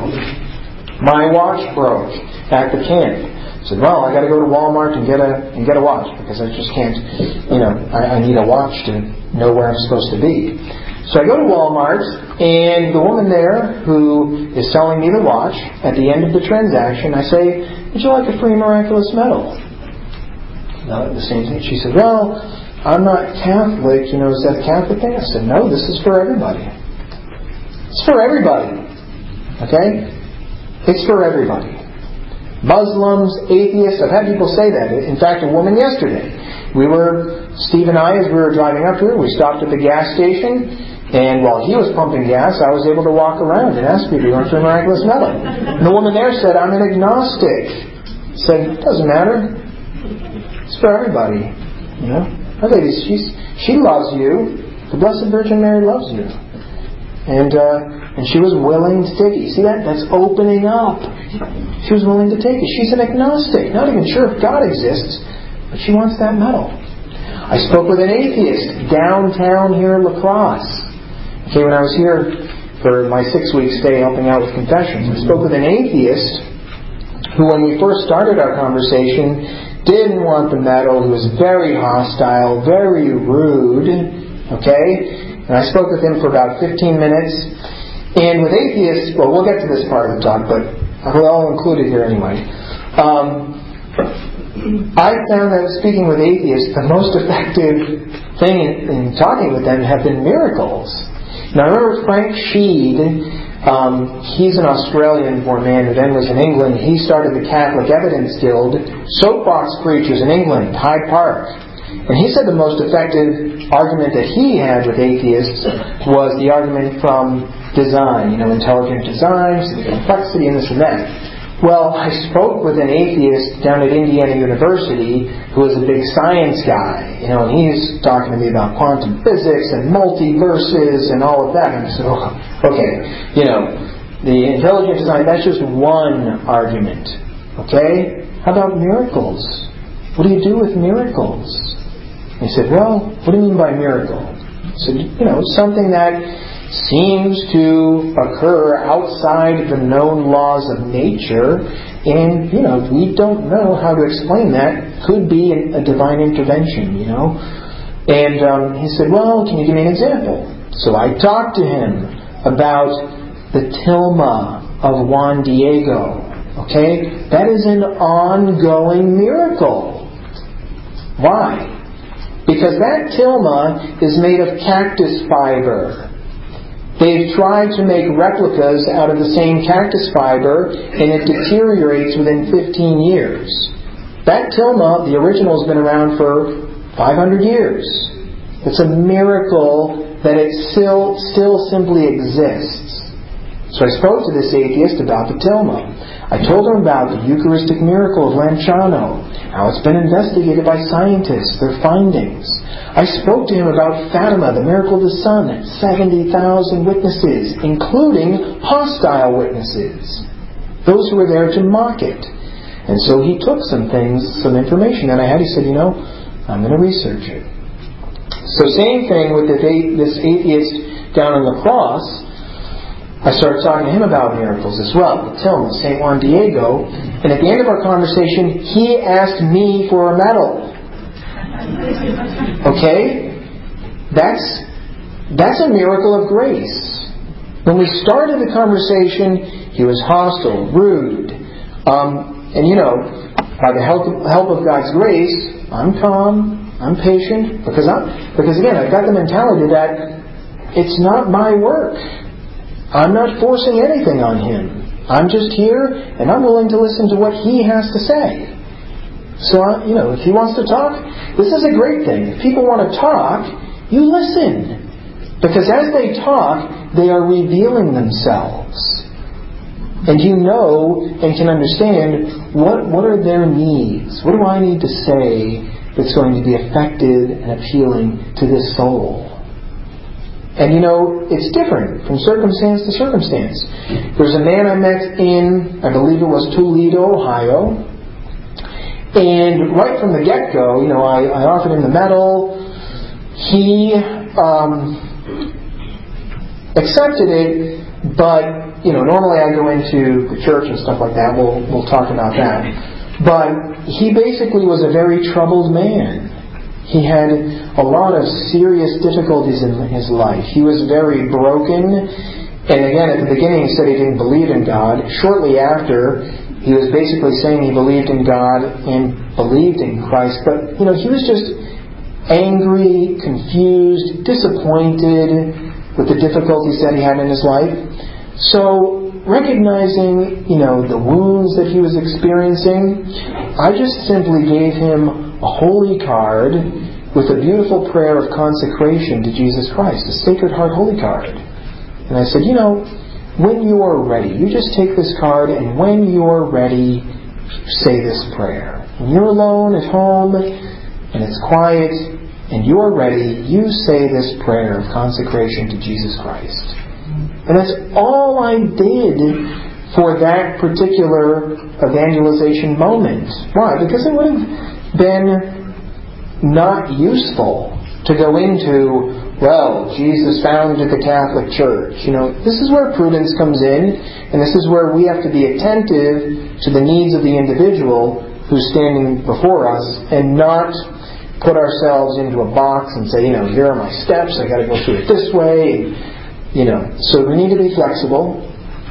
My watch broke at the camp. I said, well, I got to go to Walmart and get a and get a watch because I just can't, you know, I, I need a watch to know where I'm supposed to be. So I go to Walmart, and the woman there who is selling me the watch, at the end of the transaction, I say, would you like a free miraculous medal? No, the same thing. She said, well, I'm not Catholic, you know, is that a Catholic thing? I said, no, this is for everybody. It's for everybody. Okay? It's for everybody. Muslims, atheists, I've had people say that. In fact, a woman yesterday, we were, Steve and I, as we were driving up here, we stopped at the gas station, and while he was pumping gas, I was able to walk around and ask people, you want a miraculous medal? And the woman there said, I'm an agnostic. I said, it doesn't matter. It's for everybody. You know? Our lady, she's, she loves you. The Blessed Virgin Mary loves you. And, uh, and she was willing to take it. You see that? That's opening up. She was willing to take it. She's an agnostic. Not even sure if God exists, but she wants that medal. I spoke with an atheist downtown here in La Crosse. Okay, when I was here for my six-week stay helping out with confessions, I spoke with an atheist who, when we first started our conversation, didn't want the medal. He was very hostile, very rude. Okay? And I spoke with him for about fifteen minutes. And with atheists, well, we'll get to this part of the talk, but I'll include it here anyway. Um, I found that speaking with atheists, the most effective thing in, in talking with them have been miracles. Now, I remember Frank Sheed. Um, he's an Australian-born man who then was in England. He started the Catholic Evidence Guild, soapbox preachers in England, Hyde Park. And he said the most effective argument that he had with atheists was the argument from design, you know, intelligent design, the complexity, and this and that. Well, I spoke with an atheist down at Indiana University who is a big science guy, you know, and he's talking to me about quantum physics and multiverses and all of that. And I said, oh, okay, you know, the intelligent design, that's just one argument. Okay? How about miracles? What do you do with miracles? He said, well, what do you mean by miracle? I said, you know, something that seems to occur outside the known laws of nature, and, you know, we don't know how to explain that. Could be a, a divine intervention, you know. And um, he said, well, can you give me an example? So I talked to him about the tilma of Juan Diego. Okay? That is an ongoing miracle. Why? Because that tilma is made of cactus fiber. They've tried to make replicas out of the same cactus fiber, and it deteriorates within fifteen years. That tilma, the original, has been around for five hundred years. It's a miracle that it still, still simply exists. So I spoke to this atheist about the tilma. I told him about the Eucharistic miracle of Lanciano, how it's been investigated by scientists, their findings. I spoke to him about Fatima, the miracle of the sun, seventy thousand witnesses, including hostile witnesses, those who were there to mock it. And so he took some things, some information that I had. He said, you know, I'm going to research it. So same thing with this atheist down in La Crosse. I started talking to him about miracles as well, the tilma, Saint Juan Diego. And at the end of our conversation, he asked me for a medal. Okay? That's, that's a miracle of grace. When we started the conversation, he was hostile, rude. Um, and you know, by the help of, help of God's grace, I'm calm, I'm patient, because I'm, because again, I've got the mentality that it's not my work. I'm not forcing anything on him. I'm just here, and I'm willing to listen to what he has to say. So, uh, you know, if he wants to talk, this is a great thing. If people want to talk, you listen. Because as they talk, they are revealing themselves. And you know and can understand what, what are their needs. What do I need to say that's going to be effective and appealing to this soul? And you know, it's different from circumstance to circumstance. There's a man I met in, I believe it was Toledo, Ohio. And right from the get-go, you know, I, I offered him the medal. He um, accepted it, but, you know, normally I go into the church and stuff like that. We'll, we'll talk about that. But he basically was a very troubled man. He had a lot of serious difficulties in his life. He was very broken. And again, at the beginning he said he didn't believe in God. Shortly after, he was basically saying he believed in God and believed in Christ. But, you know, he was just angry, confused, disappointed with the difficulties that he had in his life. So, recognizing, you know, the wounds that he was experiencing, I just simply gave him a holy card with a beautiful prayer of consecration to Jesus Christ, a Sacred Heart holy card. And I said, you know, when you're ready, you just take this card, and when you're ready, say this prayer. When you're alone at home, and it's quiet, and you're ready, you say this prayer of consecration to Jesus Christ. And that's all I did for that particular evangelization moment. Why? Because it would have been not useful to go into, well, Jesus founded the Catholic Church. You know, this is where prudence comes in, and this is where we have to be attentive to the needs of the individual who's standing before us, and not put ourselves into a box and say, you know, here are my steps, I got to go through it this way. You know, so we need to be flexible.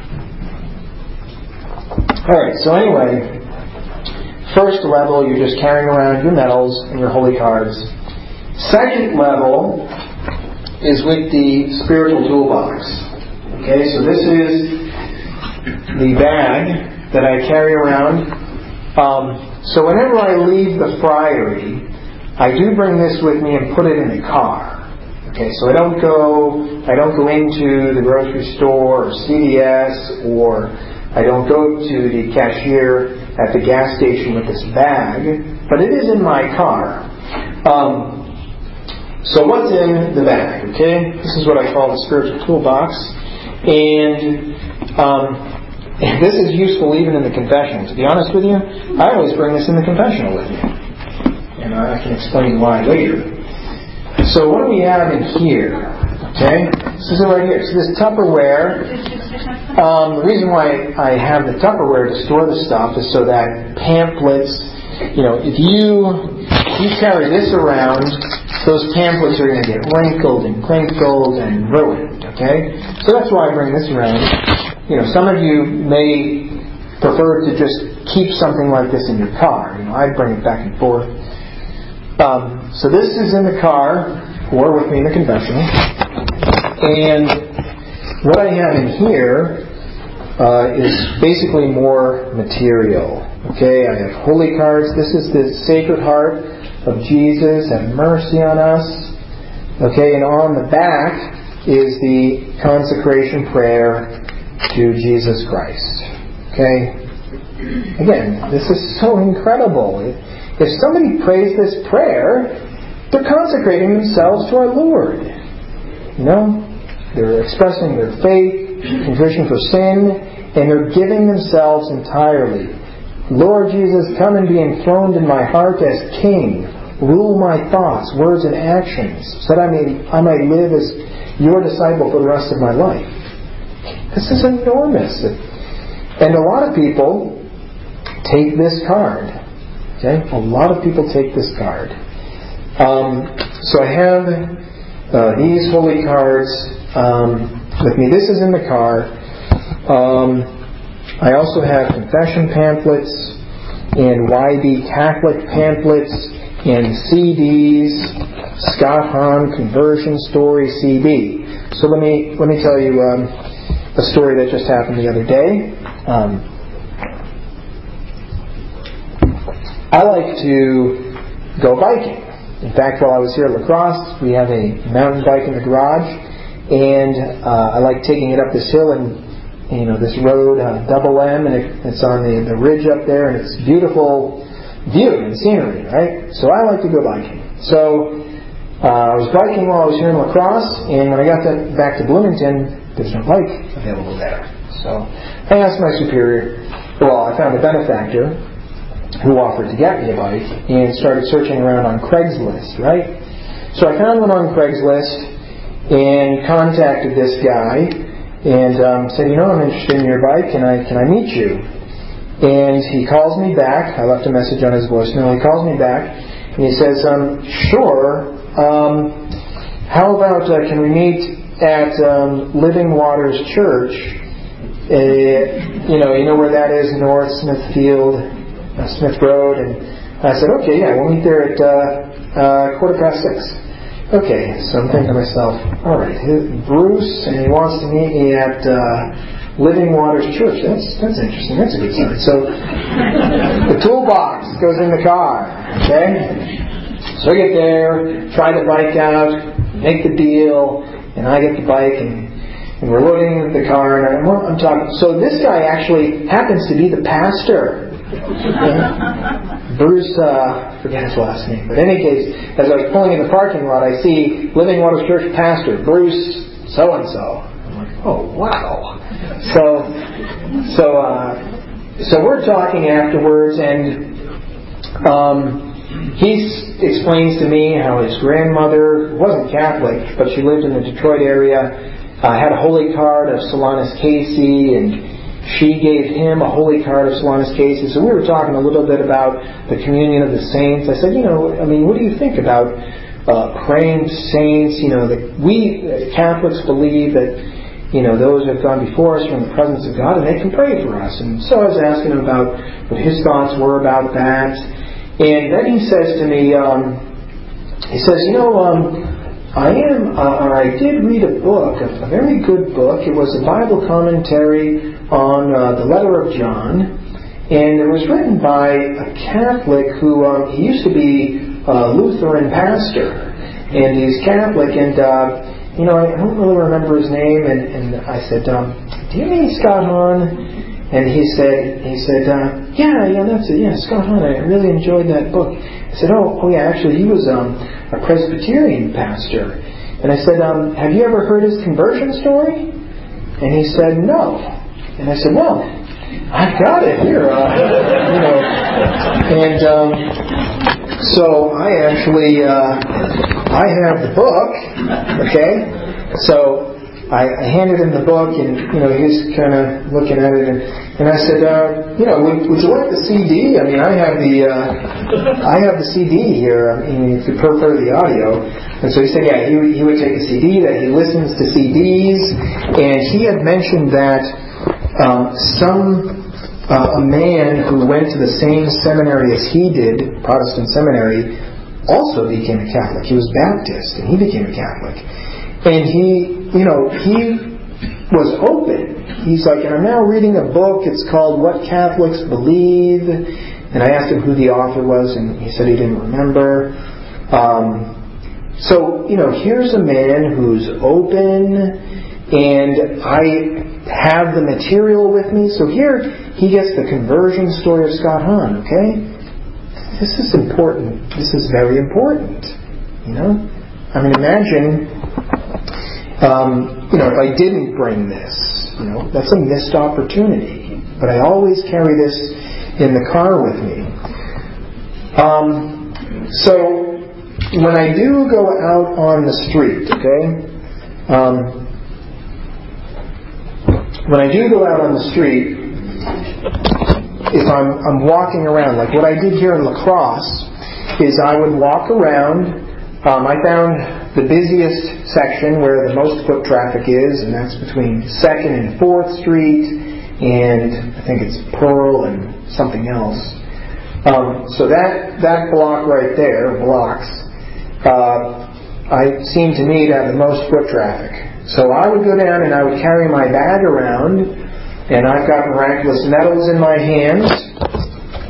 Alright, so anyway, first level, you're just carrying around your medals and your holy cards. Second level is with the spiritual toolbox. Okay, so this is the bag that I carry around. Um, so whenever I leave the friary, I do bring this with me and put it in the car. Okay, so I don't go I don't go into the grocery store or C V S, or I don't go to the cashier at the gas station with this bag, but it is in my car. Um, so what's in the bag? Okay, this is what I call the spiritual toolbox, and um, this is useful even in the confessional. To be honest with you, I always bring this in the confessional with me, and I can explain why later. So what do we have in here? Okay, this is it right here. So this Tupperware. Um, the reason why I have the Tupperware to store the stuff is so that pamphlets, you know, if you if you carry this around, those pamphlets are going to get wrinkled and crinkled and ruined. Okay, so that's why I bring this around. You know, some of you may prefer to just keep something like this in your car. You know, I bring it back and forth. Um, so this is in the car, or with me in the confessional. And what I have in here uh, is basically more material. Okay, I have holy cards. This is the Sacred Heart of Jesus. Have mercy on us. Okay, and on the back is the consecration prayer to Jesus Christ. Okay, again, this is so incredible. If somebody prays this prayer, they're consecrating themselves to our Lord. You know, they're expressing their faith, contrition for sin, and they're giving themselves entirely. Lord Jesus, come and be enthroned in my heart as King. Rule my thoughts, words, and actions, so that I may I might live as your disciple for the rest of my life. This is enormous. And a lot of people take this card. Okay? A lot of people take this card. Um, so I have uh, these holy cards um, with me. This is in the car. Um, I also have confession pamphlets and Y B Catholic pamphlets and C Ds, Scott Hahn Conversion Story C D. So let me let me tell you um, a story that just happened the other day. Um, I like to go biking. In fact, while I was here at La Crosse, we have a mountain bike in the garage, and uh, I like taking it up this hill and, you know, this road, uh, Double M, and it, it's on the, the ridge up there, and it's beautiful view and scenery, right? So I like to go biking. So uh, I was biking while I was here in La Crosse, and when I got to, back to Bloomington, there's no bike available there. So I asked my superior, well, I found a benefactor who offered to get me a bike, and started searching around on Craigslist, right? So I found one on Craigslist and contacted this guy and um, said, you know, I'm interested in your bike, can I, can I meet you? And he calls me back. I left a message on his voicemail. He calls me back and he says, um, sure, um, how about uh, can we meet at um, Living Waters Church? Uh, you know, you know where that is, North Smithfield, Uh, Smith Road, and I said, okay, yeah, we'll meet there at uh, uh, quarter past six. Okay, so I'm thinking to myself, all right, Bruce, and he wants to meet me at uh, Living Waters Church. That's that's interesting. That's a good sign. So the toolbox goes in the car. Okay, so I get there, try the bike out, make the deal, and I get the bike, and, and we're loading the car, and I'm, I'm talking. So this guy actually happens to be the pastor. Bruce, uh, forget his last name, but in any case, as I was pulling in the parking lot, I see Living Waters Church pastor Bruce so and so. I'm like, oh wow! So, so, uh, so we're talking afterwards, and um, he explains to me how his grandmother wasn't Catholic, but she lived in the Detroit area, uh, had a holy card of Solanus Casey, and she gave him a holy card of Solanus Casey. So we were talking a little bit about the communion of the saints. I said, you know, I mean, what do you think about uh, praying to saints? You know, that we uh, Catholics believe that, you know, those have gone before us from the presence of God, and they can pray for us. And so I was asking him about what his thoughts were about that. And then he says to me, um, he says, you know, um, I am, uh, or I did read a book, a, a very good book. It was a Bible commentary on uh, the letter of John, and it was written by a Catholic who um, he used to be a Lutheran pastor, and he's Catholic, and uh, you know, I don't really remember his name, and, and I said, um, do you mean Scott Hahn? And he said, he said, uh, yeah, yeah, that's it, yeah, Scott Hahn, I really enjoyed that book. I said, oh, oh yeah, actually he was um, a Presbyterian pastor. And I said, um, have you ever heard his conversion story? And he said, no. And I said, well, I've got it here, uh, you know. And um, so I actually, uh, I have the book, okay? So I, I handed him the book, and, you know, he's kind of looking at it, and, and I said, uh, you know, would, would you like the C D? I mean, I have the, uh, I have the C D here, I mean, if you prefer the audio. And so he said, yeah, he, he would take a C D, that he listens to C Ds, and he had mentioned that Um, some uh, a man who went to the same seminary as he did, Protestant seminary, also became a Catholic. He was Baptist, and he became a Catholic. And he, you know, he was open. He's like, and I'm now reading a book. It's called What Catholics Believe. And I asked him who the author was, and he said he didn't remember. Um, so, you know, here's a man who's open, and I have the material with me. So here he gets the conversion story of Scott Hahn, okay? This is important. This is very important, you know? I mean, imagine, um, you know, if I didn't bring this, you know, that's a missed opportunity. But I always carry this in the car with me. Um, so when I do go out on the street, okay, um, when I do go out on the street, if I'm, I'm walking around, like what I did here in La Crosse, is I would walk around. Um, I found the busiest section where the most foot traffic is, and that's between second and fourth Street, and I think it's Pearl and something else. Um, so that that block right there, blocks, uh, I seem to me to have the most foot traffic. So I would go down and I would carry my bag around, and I've got miraculous medals in my hands,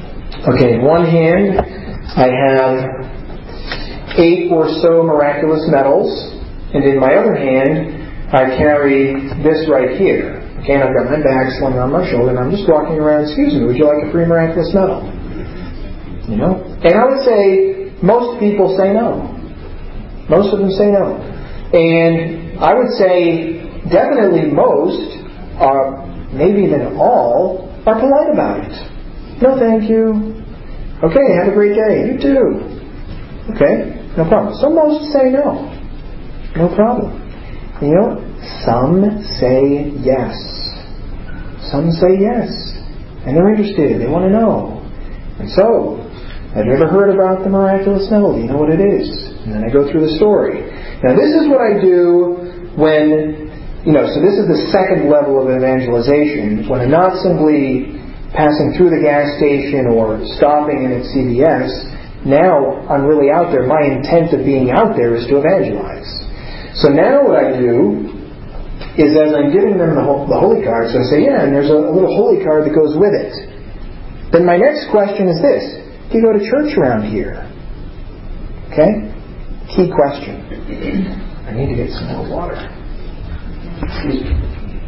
Okay, in one hand, I have eight or so miraculous medals, and in my other hand, I carry this right here. Okay, and I've got my bag slung on my shoulder, and I'm just walking around, excuse me, would you like a free miraculous medal? You know? And I would say most people say no. Most of them say no. And I would say definitely most, are, maybe even all, are polite about it. No, thank you. Okay, have a great day. You too. Okay, no problem. So most say no. No problem. You know, some say yes. Some say yes. And they're interested. They want to know. And so, have you ever heard about the miraculous medal? Do you know what it is? And then I go through the story. Now this is what I do when, you know, so this is the second level of evangelization. When I'm not simply passing through the gas station or stopping in at C V S, now I'm really out there. My intent of being out there is to evangelize. So now what I do is as I'm giving them the, the holy card, so I say, yeah, and there's a, a little holy card that goes with it. Then my next question is this: do you go to church around here? Okay? Key question. I need to get some more water. Excuse me.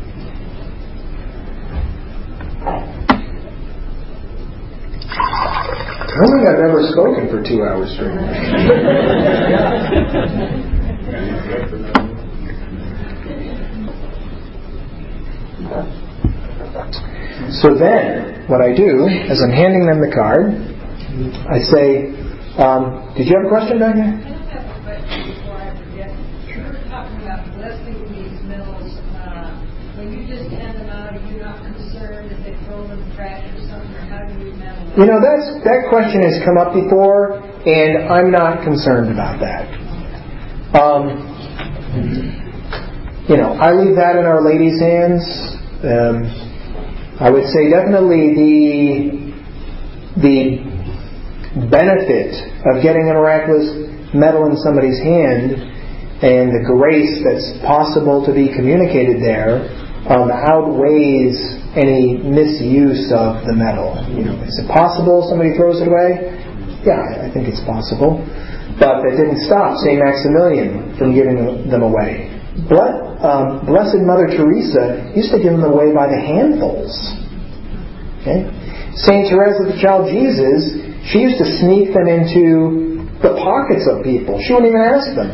I don't think I've ever spoken for two hours straight. So then, what I do, as I'm handing them the card, I say, um, did you have a question back there? I don't have a question before I forget. You were talking about blessing these medals. Uh, when you just hand them out, are you not concerned if they throw them in the trash or something? Or how do you handle that? You know, that's, that question has come up before, and I'm not concerned about that. Um, you know, I leave that in Our Lady's hands. Um, I would say definitely the the benefit of getting a miraculous medal in somebody's hand and the grace that's possible to be communicated there um, outweighs any misuse of the medal. You know, is it possible somebody throws it away? Yeah, I think it's possible. But that didn't stop Saint Maximilian from giving them away. But um, Blessed Mother Teresa used to give them away by the handfuls. Okay? Saint Therese of the Child Jesus, she used to sneak them into the pockets of people. She wouldn't even ask them.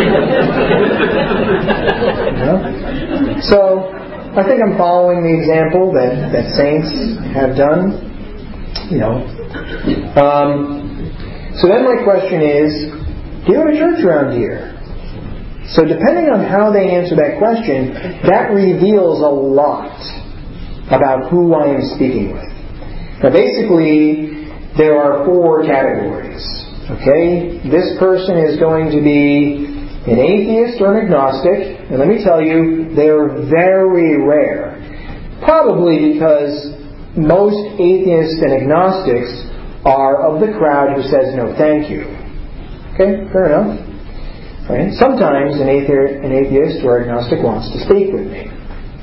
You know? So, I think I'm following the example that, that saints have done. You know. Um, so then my question is, do you go to church around here? So depending on how they answer that question, that reveals a lot about who I am speaking with. Now basically, there are four categories. Okay? This person is going to be an atheist or an agnostic, and let me tell you, they're very rare. Probably because most atheists and agnostics are of the crowd who says no thank you. Okay? Fair enough. Right? Sometimes an atheist, an atheist or agnostic wants to speak with me.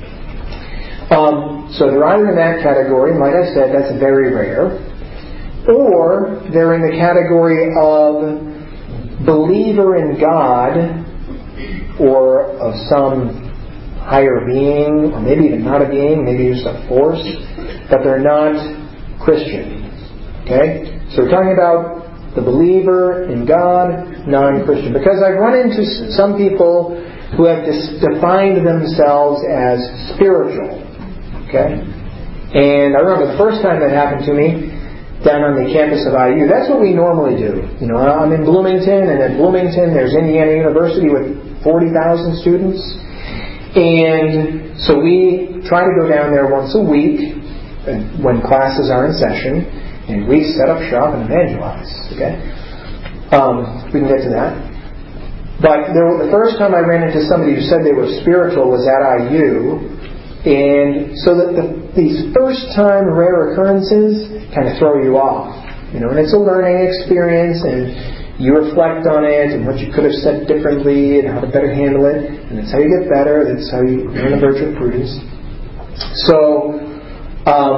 Um, so they're either in that category, and like I said, that's very rare, or they're in the category of believer in God or of some higher being, or maybe even not a being, maybe just a force, but they're not Christian. Okay? So we're talking about the believer in God, non-Christian. Because I've run into some people who have dis- defined themselves as spiritual. Okay? And I remember the first time that happened to me down on the campus of I U. That's what we normally do. You know, I'm in Bloomington, and at Bloomington there's Indiana University with forty thousand students. And so we try to go down there once a week when classes are in session, and we set up shop and evangelize. Okay? Um, we can get to that. But there, the first time I ran into somebody who said they were spiritual was at I U. And so that the, these first-time rare occurrences kind of throw you off. You know, and it's a learning experience, and you reflect on it and what you could have said differently and how to better handle it. And that's how you get better. That's how you learn the virtue of prudence. So, um,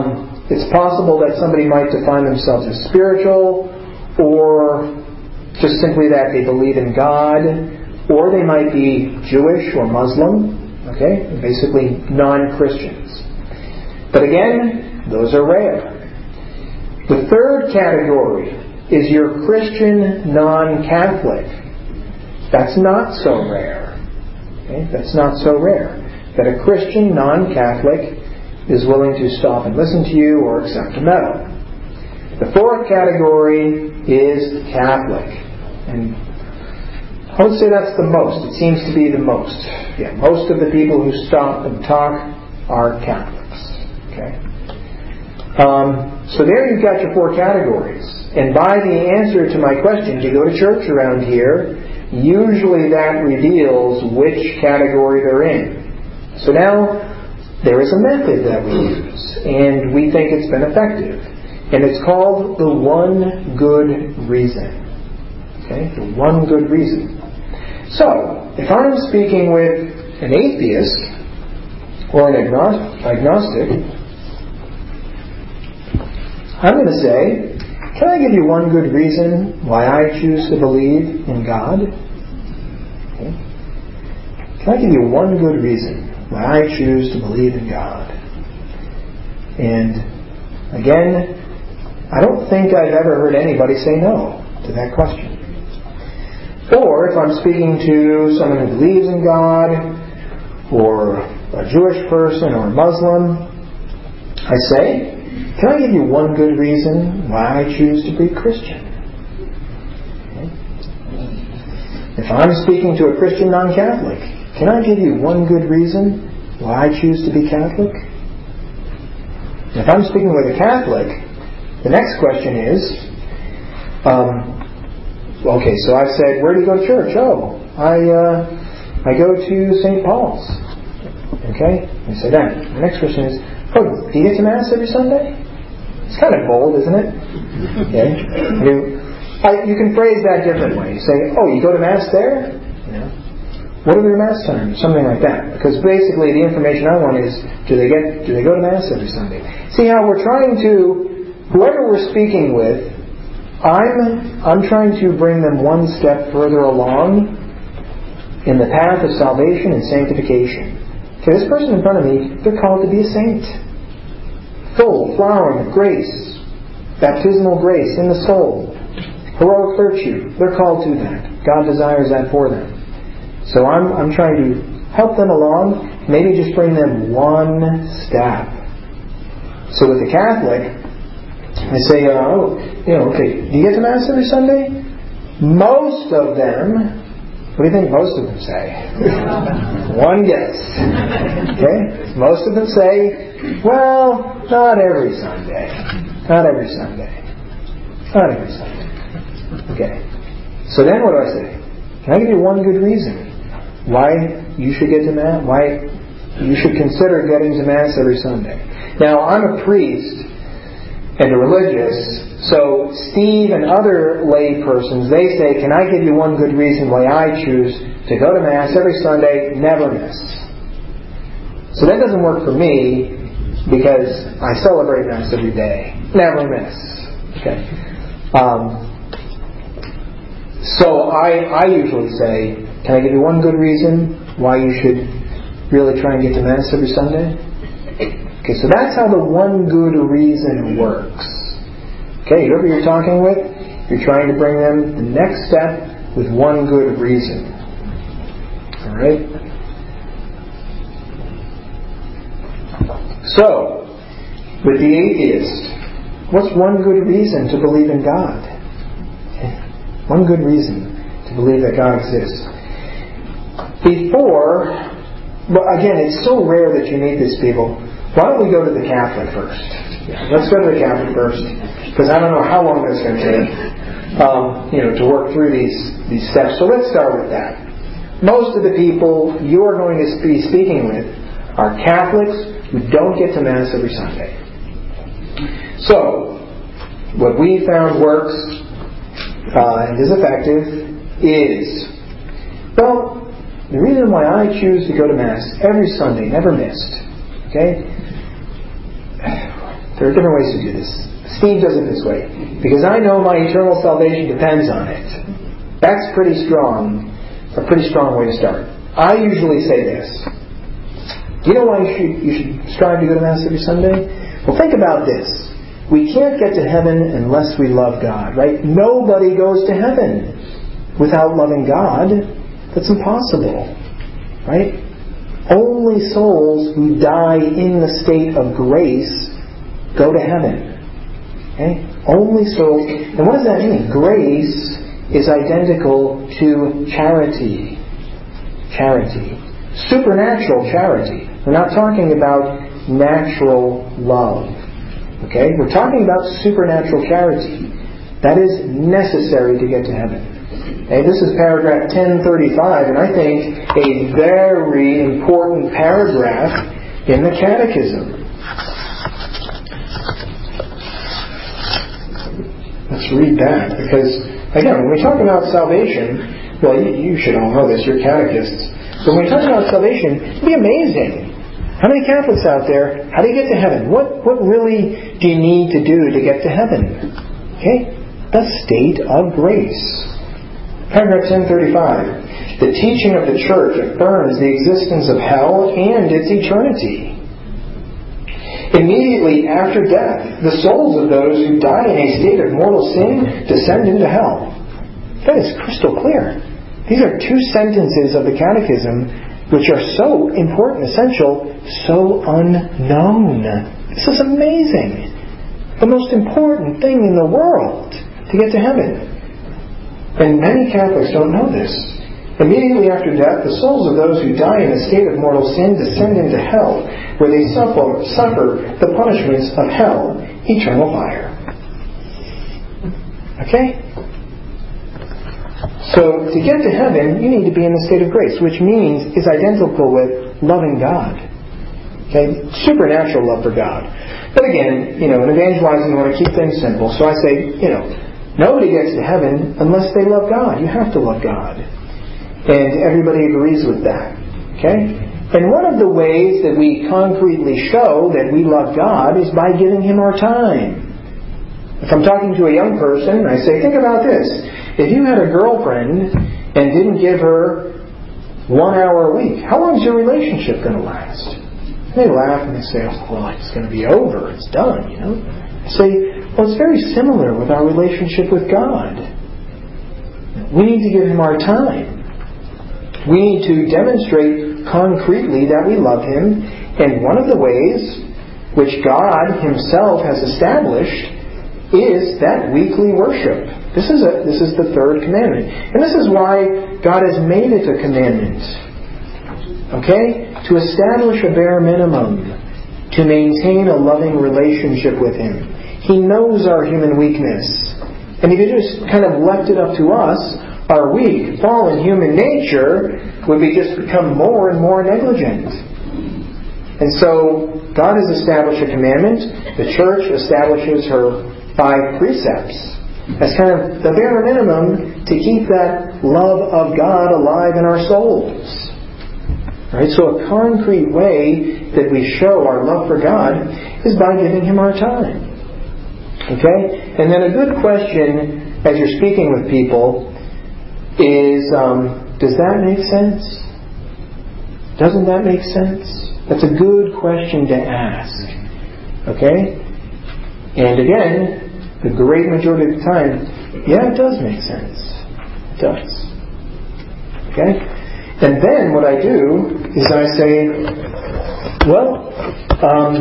It's possible that somebody might define themselves as spiritual, or just simply that they believe in God, or they might be Jewish or Muslim, okay? Basically non-Christians. But again, those are rare. The third category is your Christian non-Catholic. That's not so rare. Okay? That's not so rare. That a Christian non-Catholic is willing to stop and listen to you or accept a medal. The fourth category is Catholic. And I would say that's the most. It seems to be the most. Yeah, most of the people who stop and talk are Catholics. Okay. Um, so there you've got your four categories. And by the answer to my question, do you go to church around here? Usually that reveals which category they're in. So now there is a method that we use, and we think it's been effective. And it's called the one good reason. Okay? The one good reason. So, if I'm speaking with an atheist or an agnostic, I'm going to say, can I give you one good reason why I choose to believe in God? Okay. Can I give you one good reason why I choose to believe in God? And again, I don't think I've ever heard anybody say no to that question. Or if I'm speaking to someone who believes in God, or a Jewish person or a Muslim, I say, can I give you one good reason why I choose to be Christian? Okay. If I'm speaking to a Christian non-Catholic, can I give you one good reason why I choose to be Catholic? If I'm speaking with a Catholic, the next question is, um, okay, so I've said, where do you go to church? Oh, I uh, I go to Saint Paul's. Okay, I say that. The next question is, oh, do you get to Mass every Sunday? It's kind of bold, isn't it? Okay. You, I, you can phrase that differently. You say, oh, you go to Mass there? You know, what are their Mass times? Something like that. Because basically the information I want is, do they get do they go to Mass every Sunday? See how we're trying to, whoever we're speaking with, I'm I'm trying to bring them one step further along in the path of salvation and sanctification. Okay, this person in front of me, they're called to be a saint. Full, flowering of grace, baptismal grace in the soul, heroic virtue. They're called to that. God desires that for them. So I'm I'm trying to help them along, maybe just bring them one step. So with the Catholic, I say, uh, oh, you know, okay, do you get to Mass every Sunday? Most of them, what do you think most of them say? One guess. Okay? Most of them say, well, not every Sunday. Not every Sunday. Not every Sunday. Okay. So then what do I say? Can I give you one good reason why you should get to Mass? Why you should consider getting to Mass every Sunday? Now, I'm a priest and a religious, so Steve and other lay persons, they say, can I give you one good reason why I choose to go to Mass every Sunday, never miss? So that doesn't work for me because I celebrate Mass every day. Never miss. Okay. Um, so I, I usually say, can I give you one good reason why you should really try and get to Mass every Sunday? Okay, so that's how the one good reason works. Okay, whoever you're talking with, you're trying to bring them the next step with one good reason. Alright? So, with the atheist, what's one good reason to believe in God? Okay. One good reason to believe that God exists. Before, but again, it's so rare that you meet these people. Why don't we go to the Catholic first? Let's go to the Catholic first, because I don't know how long that's going to take, um, you know, to work through these these steps. So let's start with that. Most of the people you are going to be speaking with are Catholics who don't get to Mass every Sunday. So, what we found works uh, and is effective is, well, the reason why I choose to go to Mass every Sunday, never missed, okay? There are different ways to do this. Steve does it this way. Because I know my eternal salvation depends on it. That's pretty strong. A pretty strong way to start. I usually say this. Do you know why you should, you should strive to go to Mass every Sunday? Well, think about this. We can't get to heaven unless we love God, right? Nobody goes to heaven without loving God. That's impossible, right? Only souls who die in the state of grace go to heaven. Okay? Only souls. And what does that mean? Grace is identical to charity. Charity. Supernatural charity. We're not talking about natural love. Okay? We're talking about supernatural charity. That is necessary to get to heaven. Okay? This is paragraph ten thirty-five, and I think a very important paragraph in the Catechism. Let's read that, because, again, when we talk about salvation, well, you, you should all know this, you're catechists. But when we talk about salvation, it'd be amazing. How many Catholics out there, how do you get to heaven? What, what really do you need to do to get to heaven? Okay? The state of grace. Paragraph ten thirty-five. The teaching of the Church affirms the existence of hell and its eternity. Immediately after death, the souls of those who die in a state of mortal sin descend into hell. That is crystal clear. These are two sentences of the Catechism which are so important, essential, so unknown. This is amazing. The most important thing in the world to get to heaven. And many Catholics don't know this. Immediately after death, the souls of those who die in a state of mortal sin descend into hell, where they suffer, suffer the punishments of hell, eternal fire. Okay? So, to get to heaven, you need to be in the state of grace, which means is identical with loving God. Okay? Supernatural love for God. But again, you know, in evangelizing, you want to keep things simple. So I say, you know, nobody gets to heaven unless they love God. You have to love God. And everybody agrees with that. Okay? And one of the ways that we concretely show that we love God is by giving Him our time. If I'm talking to a young person, I say, think about this. If you had a girlfriend and didn't give her one hour a week, how long is your relationship going to last? And they laugh and they say, oh, well, it's going to be over. It's done, you know. I say, well, it's very similar with our relationship with God. We need to give Him our time. We need to demonstrate concretely that we love Him. And one of the ways which God Himself has established is that weekly worship. This is a, this is the third commandment. And this is why God has made it a commandment. Okay? To establish a bare minimum. To maintain a loving relationship with Him. He knows our human weakness. And if you just kind of left it up to us, our weak, fallen human nature would be just become more and more negligent. And so, God has established a commandment. The Church establishes her five precepts as kind of the bare minimum to keep that love of God alive in our souls. Right? So a concrete way that we show our love for God is by giving Him our time. Okay? And then a good question as you're speaking with people is, um, does that make sense? Doesn't that make sense? That's a good question to ask. Okay? And again, the great majority of the time, yeah, it does make sense. It does. Okay? And then what I do is I say, well, um,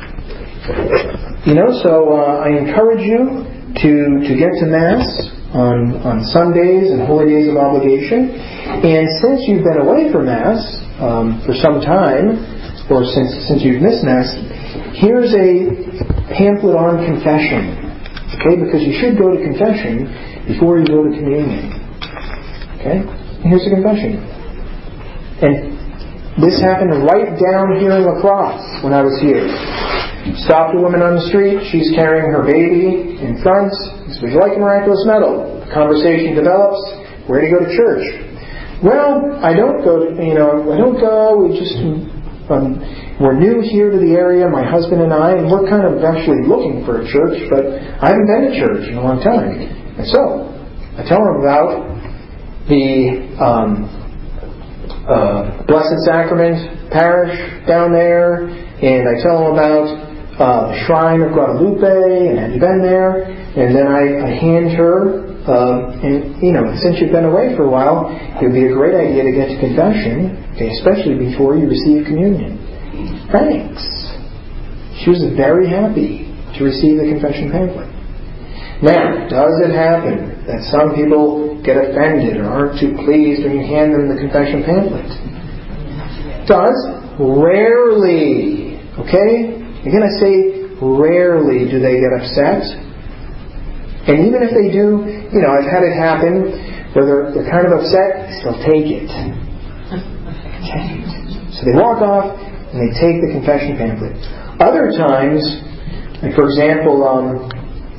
you know, so uh, I encourage you to, to get to Mass on, on Sundays and holy days of obligation. And since you've been away from Mass um, for some time, or since, since you've missed Mass, here's a pamphlet on confession. Okay, because you should go to confession before you go to communion. Okay? And here's the confession. And this happened right down here in La Crosse when I was here. Stopped a woman on the street. She's carrying her baby in front. He says, would you like a miraculous medal? The conversation develops. Where do you go to church? Well, I don't go to, you know, I don't go. We just, um, we're new here to the area, my husband and I, and we're kind of actually looking for a church, but I haven't been to church in a long time. And so, I tell them about the um, uh, Blessed Sacrament Parish down there, and I tell them about uh, the Shrine of Guadalupe, and have you been there? And then I, I hand her, uh, and you know, since you've been away for a while, it would be a great idea to get to confession, okay, especially before you receive communion. Thanks. She was very happy to receive the confession pamphlet. Now, does it happen that some people get offended or aren't too pleased when you hand them the confession pamphlet? Does. Rarely. Okay? Again, I say rarely do they get upset. And even if they do, you know, I've had it happen where they're, they're kind of upset, they still take it. Okay? So they walk off and they take the confession pamphlet. Other times, like for example, um,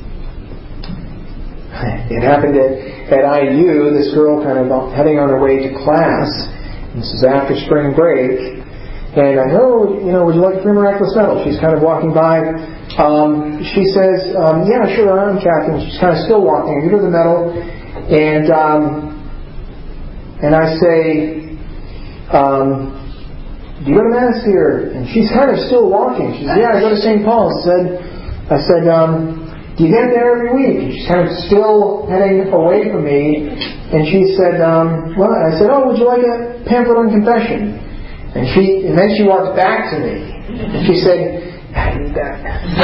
it happened at, at I U, this girl kind of heading on her way to class, this is after spring break, and I know, you know, would you like a free miraculous medal? She's kind of walking by. Um, she says, um, yeah, sure, I'm Catherine. She's kind of still walking. I give her the medal, and um, and I say, um, do you go to Mass here? And she's kind of still walking. She says, yeah, I go to Saint Paul's. I said, I said, um, do you get there every week? And she's kind of still heading away from me. And she said, um, what? I said, oh, would you like a pamphlet on confession? And she, and then she walked back to me. And she said, I need that.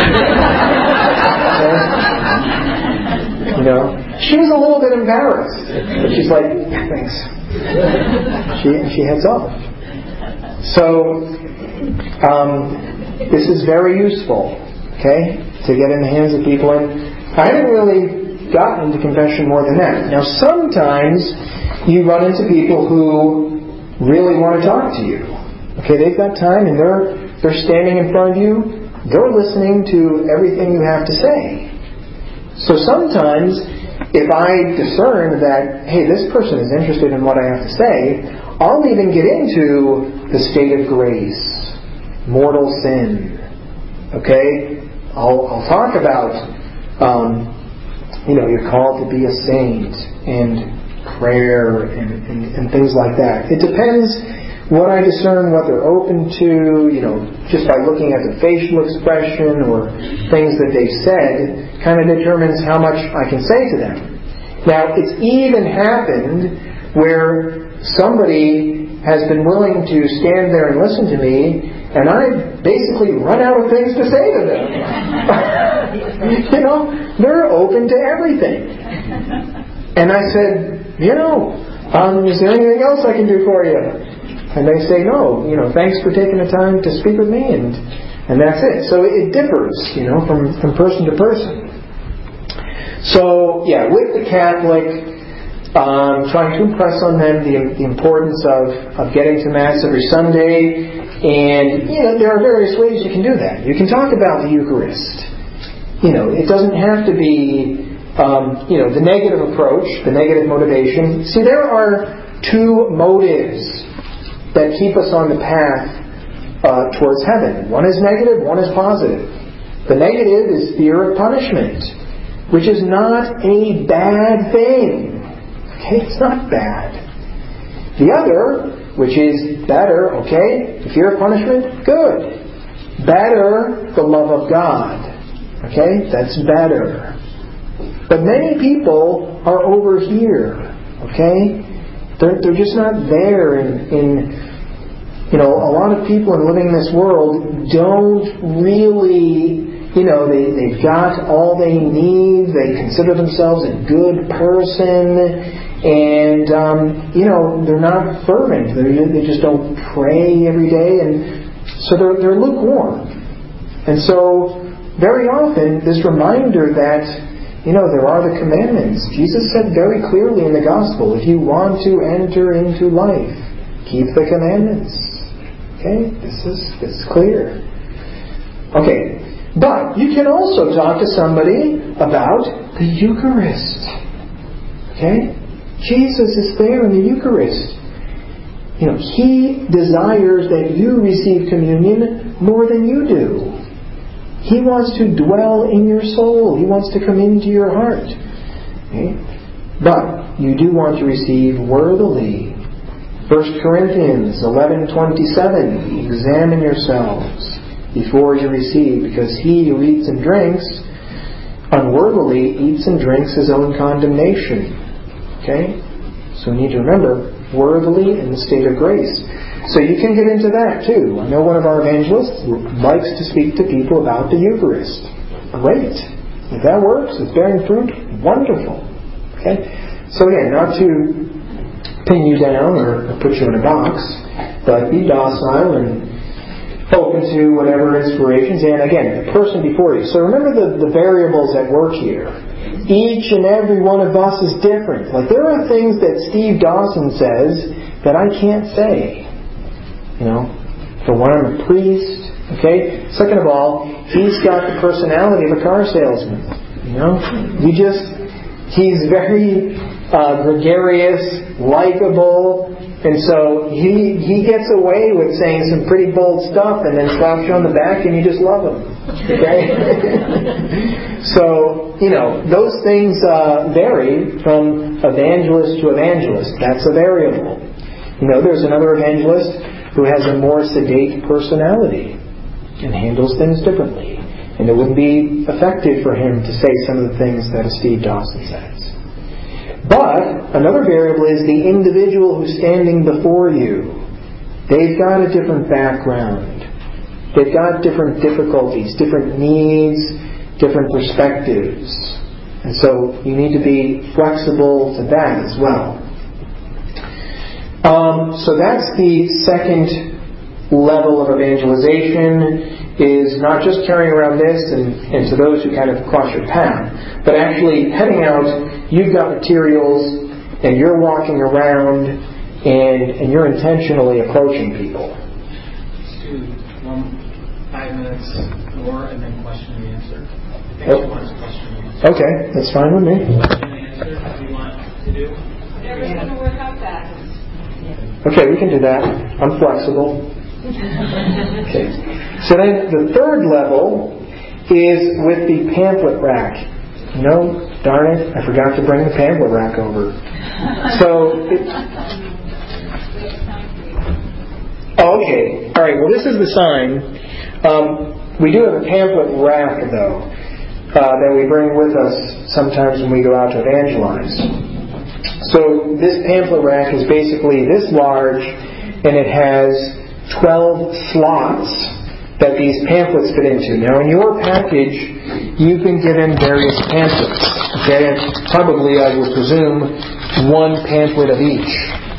You know, she was a little bit embarrassed. But she's like, yeah, thanks. She, she heads off. So, um, this is very useful, okay, to get in the hands of people. And I haven't really gotten into confession more than that. Now, sometimes you run into people who really want to talk to you. Okay, they've got time and they're they're standing in front of you. They're listening to everything you have to say. So sometimes, if I discern that, hey, this person is interested in what I have to say, I'll even get into the state of grace, mortal sin. Okay? I'll, I'll talk about, um, you know, you're called to be a saint and prayer and, and, and things like that. It depends what I discern, what they're open to, you know, just by looking at the facial expression or things that they've said, kind of determines how much I can say to them. Now, it's even happened where somebody has been willing to stand there and listen to me, and I've basically run out of things to say to them. You know, they're open to everything. And I said, you know, um, is there anything else I can do for you? And they say, no, you know, thanks for taking the time to speak with me, and and that's it. So it differs, you know, from, from person to person. So, yeah, with the Catholic, um, trying to impress on them the, the importance of, of getting to Mass every Sunday. And, you know, there are various ways you can do that. You can talk about the Eucharist. You know, it doesn't have to be, um, you know, the negative approach, the negative motivation. See, there are two motives that keep us on the path uh, towards heaven. One is negative, one is positive. The negative is fear of punishment, which is not a bad thing. Okay, it's not bad. The other, which is better, okay, the fear of punishment, good. Better, the love of God. Okay, that's better. But many people are over here, okay? They're, they're just not there in, in, you know, a lot of people in living in this world don't really, you know, they, they've got all they need. They consider themselves a good person. And, um, you know, they're not fervent. They're, they just don't pray every day. And so they're, they're lukewarm. And so very often this reminder that, you know, there are the commandments. Jesus said very clearly in the Gospel, if you want to enter into life, keep the commandments. Okay? This is, this is clear. Okay. But you can also talk to somebody about the Eucharist. Okay? Jesus is there in the Eucharist. You know, He desires that you receive communion more than you do. He wants to dwell in your soul. He wants to come into your heart. Okay? But you do want to receive worthily. First Corinthians eleven twenty-seven. Examine yourselves before you receive, because he who eats and drinks unworthily eats and drinks his own condemnation. Okay? So we need to remember, worthily in the state of grace. So you can get into that too. I know one of our evangelists likes to speak to people about the Eucharist. Great. If that works, it's bearing fruit, wonderful. Okay? So again, not to pin you down or put you in a box, but be docile and open to whatever inspirations. And again, the person before you. So remember the, the variables at work here. Each and every one of us is different. Like there are things that Steve Dawson says that I can't say. You know, for one, I'm a priest. Okay. Second of all, he's got the personality of a car salesman. You know, we just he's very uh, gregarious, likable, and so he he gets away with saying some pretty bold stuff, and then slaps you on the back, and you just love him. Okay. So you know those things uh, vary from evangelist to evangelist. That's a variable. You know, there's another evangelist who has a more sedate personality and handles things differently. And it wouldn't be effective for him to say some of the things that a Steve Dawson says. But another variable is the individual who's standing before you. They've got a different background. They've got different difficulties, different needs, different perspectives. And so you need to be flexible to that as well. Um, so that's the second level of evangelization, is not just carrying around this and, and to those who kind of cross your path, but actually heading out, you've got materials and you're walking around and, and you're intentionally approaching people. Let's do one, five minutes more and then question and answer. I think oh. One is question and answer. Okay, that's fine with me. Question and answer, what do you want to do? Whatever's going to work out fast. Okay, we can do that. I'm flexible. Okay. So then the third level is with the pamphlet rack. No, darn it, I forgot to bring the pamphlet rack over. So, it, oh, okay. All right, well, this is the sign. Um, we do have a pamphlet rack, though, uh, that we bring with us sometimes when we go out to evangelize. So this pamphlet rack is basically this large, and it has twelve slots that these pamphlets fit into. Now, in your package, you've been given various pamphlets. Okay, probably, I would presume, one pamphlet of each.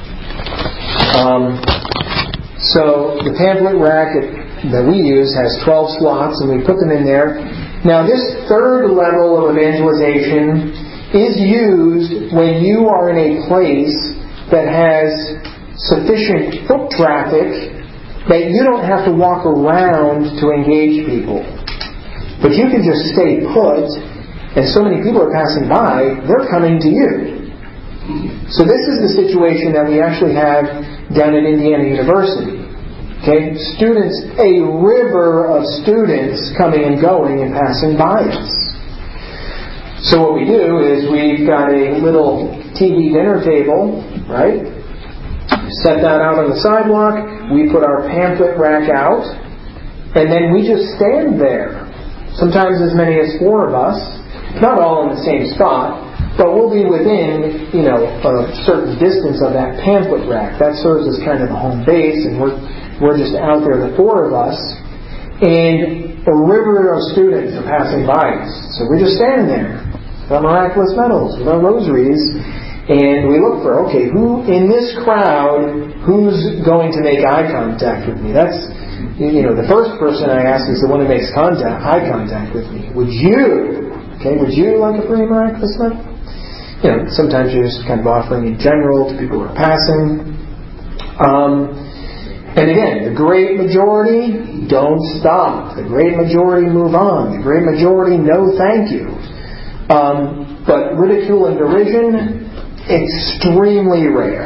Um, so the pamphlet rack that we use has twelve slots, and we put them in there. Now, this third level of evangelization is used when you are in a place that has sufficient foot traffic that you don't have to walk around to engage people. But you can just stay put, and so many people are passing by, they're coming to you. So this is the situation that we actually have down at Indiana University. Okay, students, a river of students coming and going and passing by us. So what we do is we've got a little T V dinner table, right? Set that out on the sidewalk. We put our pamphlet rack out, and then we just stand there. Sometimes as many as four of us, not all in the same spot, but we'll be within, you know, a certain distance of that pamphlet rack. That serves as kind of a home base, and we're we're just out there, the four of us, and a river of students are passing by us. So we just stand there with our miraculous medals, with our rosaries, and we look for, okay, who in this crowd, who's going to make eye contact with me? That's, you know, the first person I ask is the one who makes contact, eye contact with me. Would you, okay, would you like a free miraculous medal? You know, sometimes you're just kind of offering in general to people who are passing. Um, and again, the great majority don't stop. The great majority move on. The great majority, no thank you. Um, but ridicule and derision, extremely rare.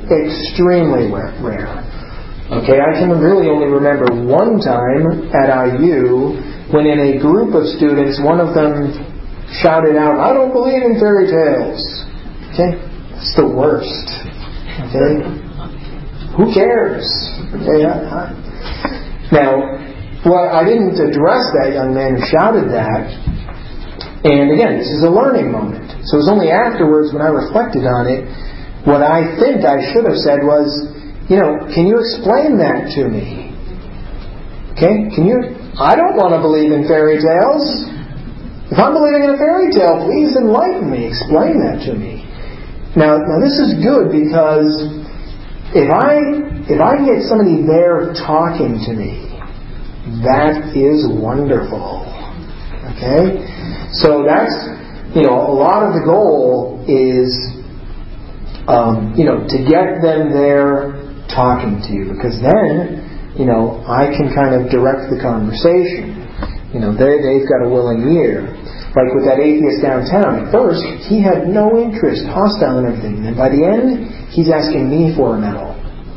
extremely rare. Okay, I can really only remember one time at I U when in a group of students, one of them shouted out, "I don't believe in fairy tales." Okay, that's the worst. Okay, who cares? Okay, I, I, now, well, I didn't address that young man who shouted that. And again, this is a learning moment. So it was only afterwards when I reflected on it, what I think I should have said was, you know, can you explain that to me? Okay? Can you... I don't want to believe in fairy tales. If I'm believing in a fairy tale, please enlighten me. Explain that to me. Now, now this is good because if I if I can get somebody there talking to me, that is wonderful. Okay? So that's, you know, a lot of the goal is, um, you know, to get them there talking to you, because then, you know, I can kind of direct the conversation. You know, they, they've got a willing ear. Like with that atheist downtown, at first, he had no interest, hostile and everything. And by the end, he's asking me for a medal.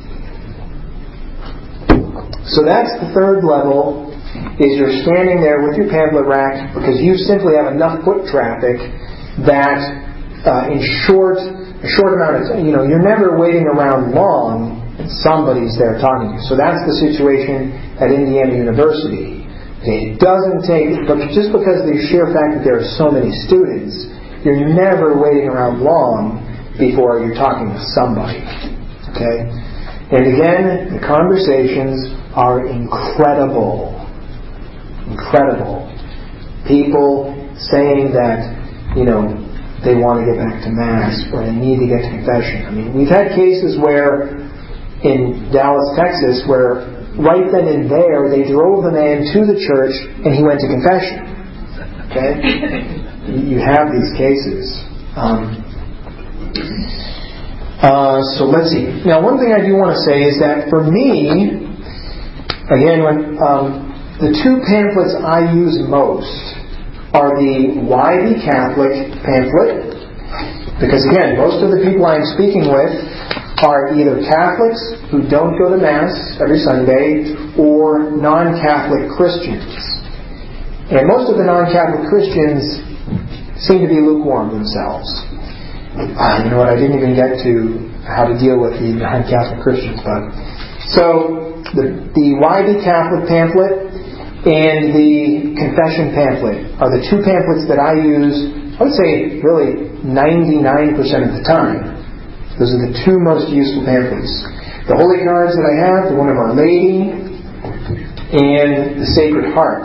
So that's the third level, is you're standing there with your pamphlet rack because you simply have enough foot traffic that uh, in short, a short amount of time, you know, you're never waiting around long. Somebody's there talking to you. So that's the situation at Indiana University. Okay, it doesn't take, but just because of the sheer fact that there are so many students, you're never waiting around long before you're talking to somebody. Okay? And again, the conversations are incredible. Incredible. People saying that, you know, they want to get back to Mass or they need to get to confession. I mean, we've had cases where in Dallas, Texas, where right then and there they drove the man to the church and he went to confession. Okay? You have these cases. Um, uh, so let's see. Now, one thing I do want to say is that for me, again, when um, the two pamphlets I use most are the Why Be Catholic pamphlet, because again, most of the people I'm speaking with are either Catholics who don't go to Mass every Sunday or non-Catholic Christians. And most of the non-Catholic Christians seem to be lukewarm themselves. Uh, you know what, I didn't even get to how to deal with the non-Catholic Christians. But so the, the Why Be Catholic pamphlet and the Confession pamphlet are the two pamphlets that I use, I would say really ninety-nine percent of the time. Those are the two most useful pamphlets. The Holy Cards that I have, the One of Our Lady, and the Sacred Heart.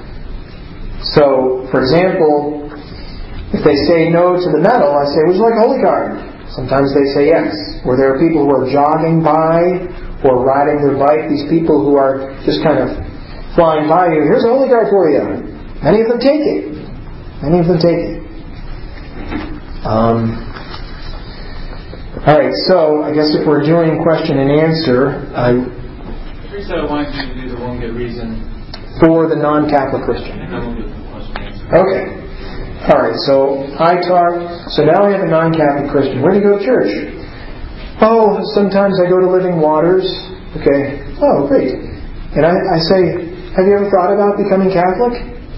So, for example, if they say no to the medal, I say, would you like a Holy Card? Sometimes they say yes. Or there are people who are jogging by or riding their bike, these people who are just kind of flying by you, here's a Holy Card for you. Many of them take it. Many of them take it. Um... Alright, so I guess if we're doing question and answer, I... Teresa wanted you to do the one good reason for the non-Catholic Christian. And then we'll do the question and answer. Okay. Alright, so I talk, so now we have a non-Catholic Christian. Where do you go to church? Oh, sometimes I go to Living Waters. Okay. Oh, great. And I, I say, have you ever thought about becoming Catholic?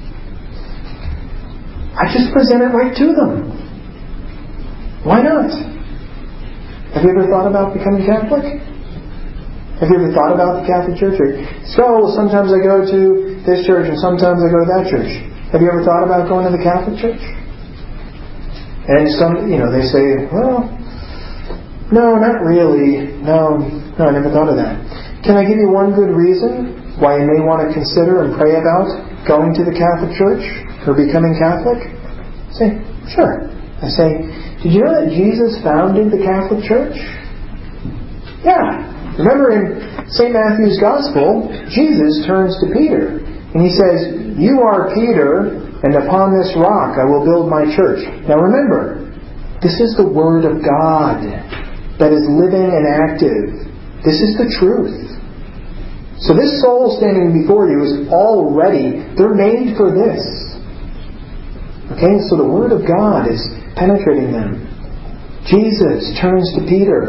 I just present it right to them. Why not? Have you ever thought about becoming Catholic? Have you ever thought about the Catholic Church? Or, so, sometimes I go to this church and sometimes I go to that church. Have you ever thought about going to the Catholic Church? And some, you know, they say, well, no, not really. No, no, I never thought of that. Can I give you one good reason why you may want to consider and pray about going to the Catholic Church or becoming Catholic? I say, sure. I say, did you know that Jesus founded the Catholic Church? Yeah. Remember in Saint Matthew's Gospel, Jesus turns to Peter and he says, you are Peter, and upon this rock I will build my church. Now remember, this is the Word of God that is living and active. This is the truth. So this soul standing before you is already, they're made for this. Okay, so the Word of God is penetrating them. Jesus turns to Peter.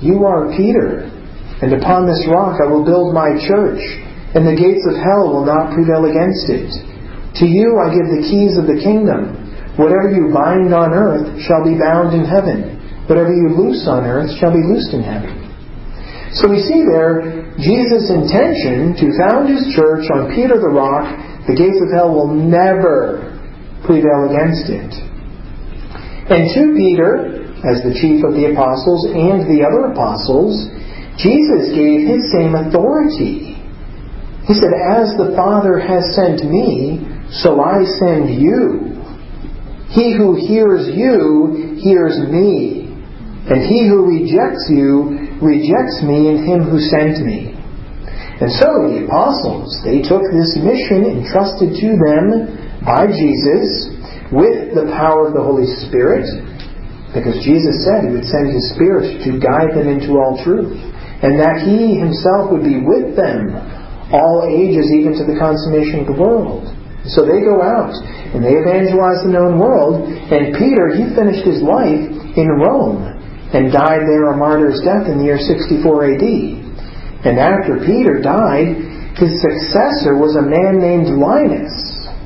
You are Peter, and upon this rock I will build my church, and the gates of hell will not prevail against it. To you I give the keys of the kingdom. Whatever you bind on earth shall be bound in heaven. Whatever you loose on earth shall be loosed in heaven. So we see there Jesus' intention to found His church on Peter the rock. The gates of hell will never prevail against it. And to Peter, as the chief of the apostles and the other apostles, Jesus gave His same authority. He said, "As the Father has sent me, so I send you. He who hears you hears me, and he who rejects you rejects me and Him who sent me." And so the apostles, they took this mission entrusted to them by Jesus with the power of the Holy Spirit, because Jesus said He would send His Spirit to guide them into all truth, and that He Himself would be with them all ages, even to the consummation of the world. So they go out and they evangelize the known world. And Peter, he finished his life in Rome and died there a martyr's death in the year sixty-four A D. And after Peter died, his successor was a man named Linus.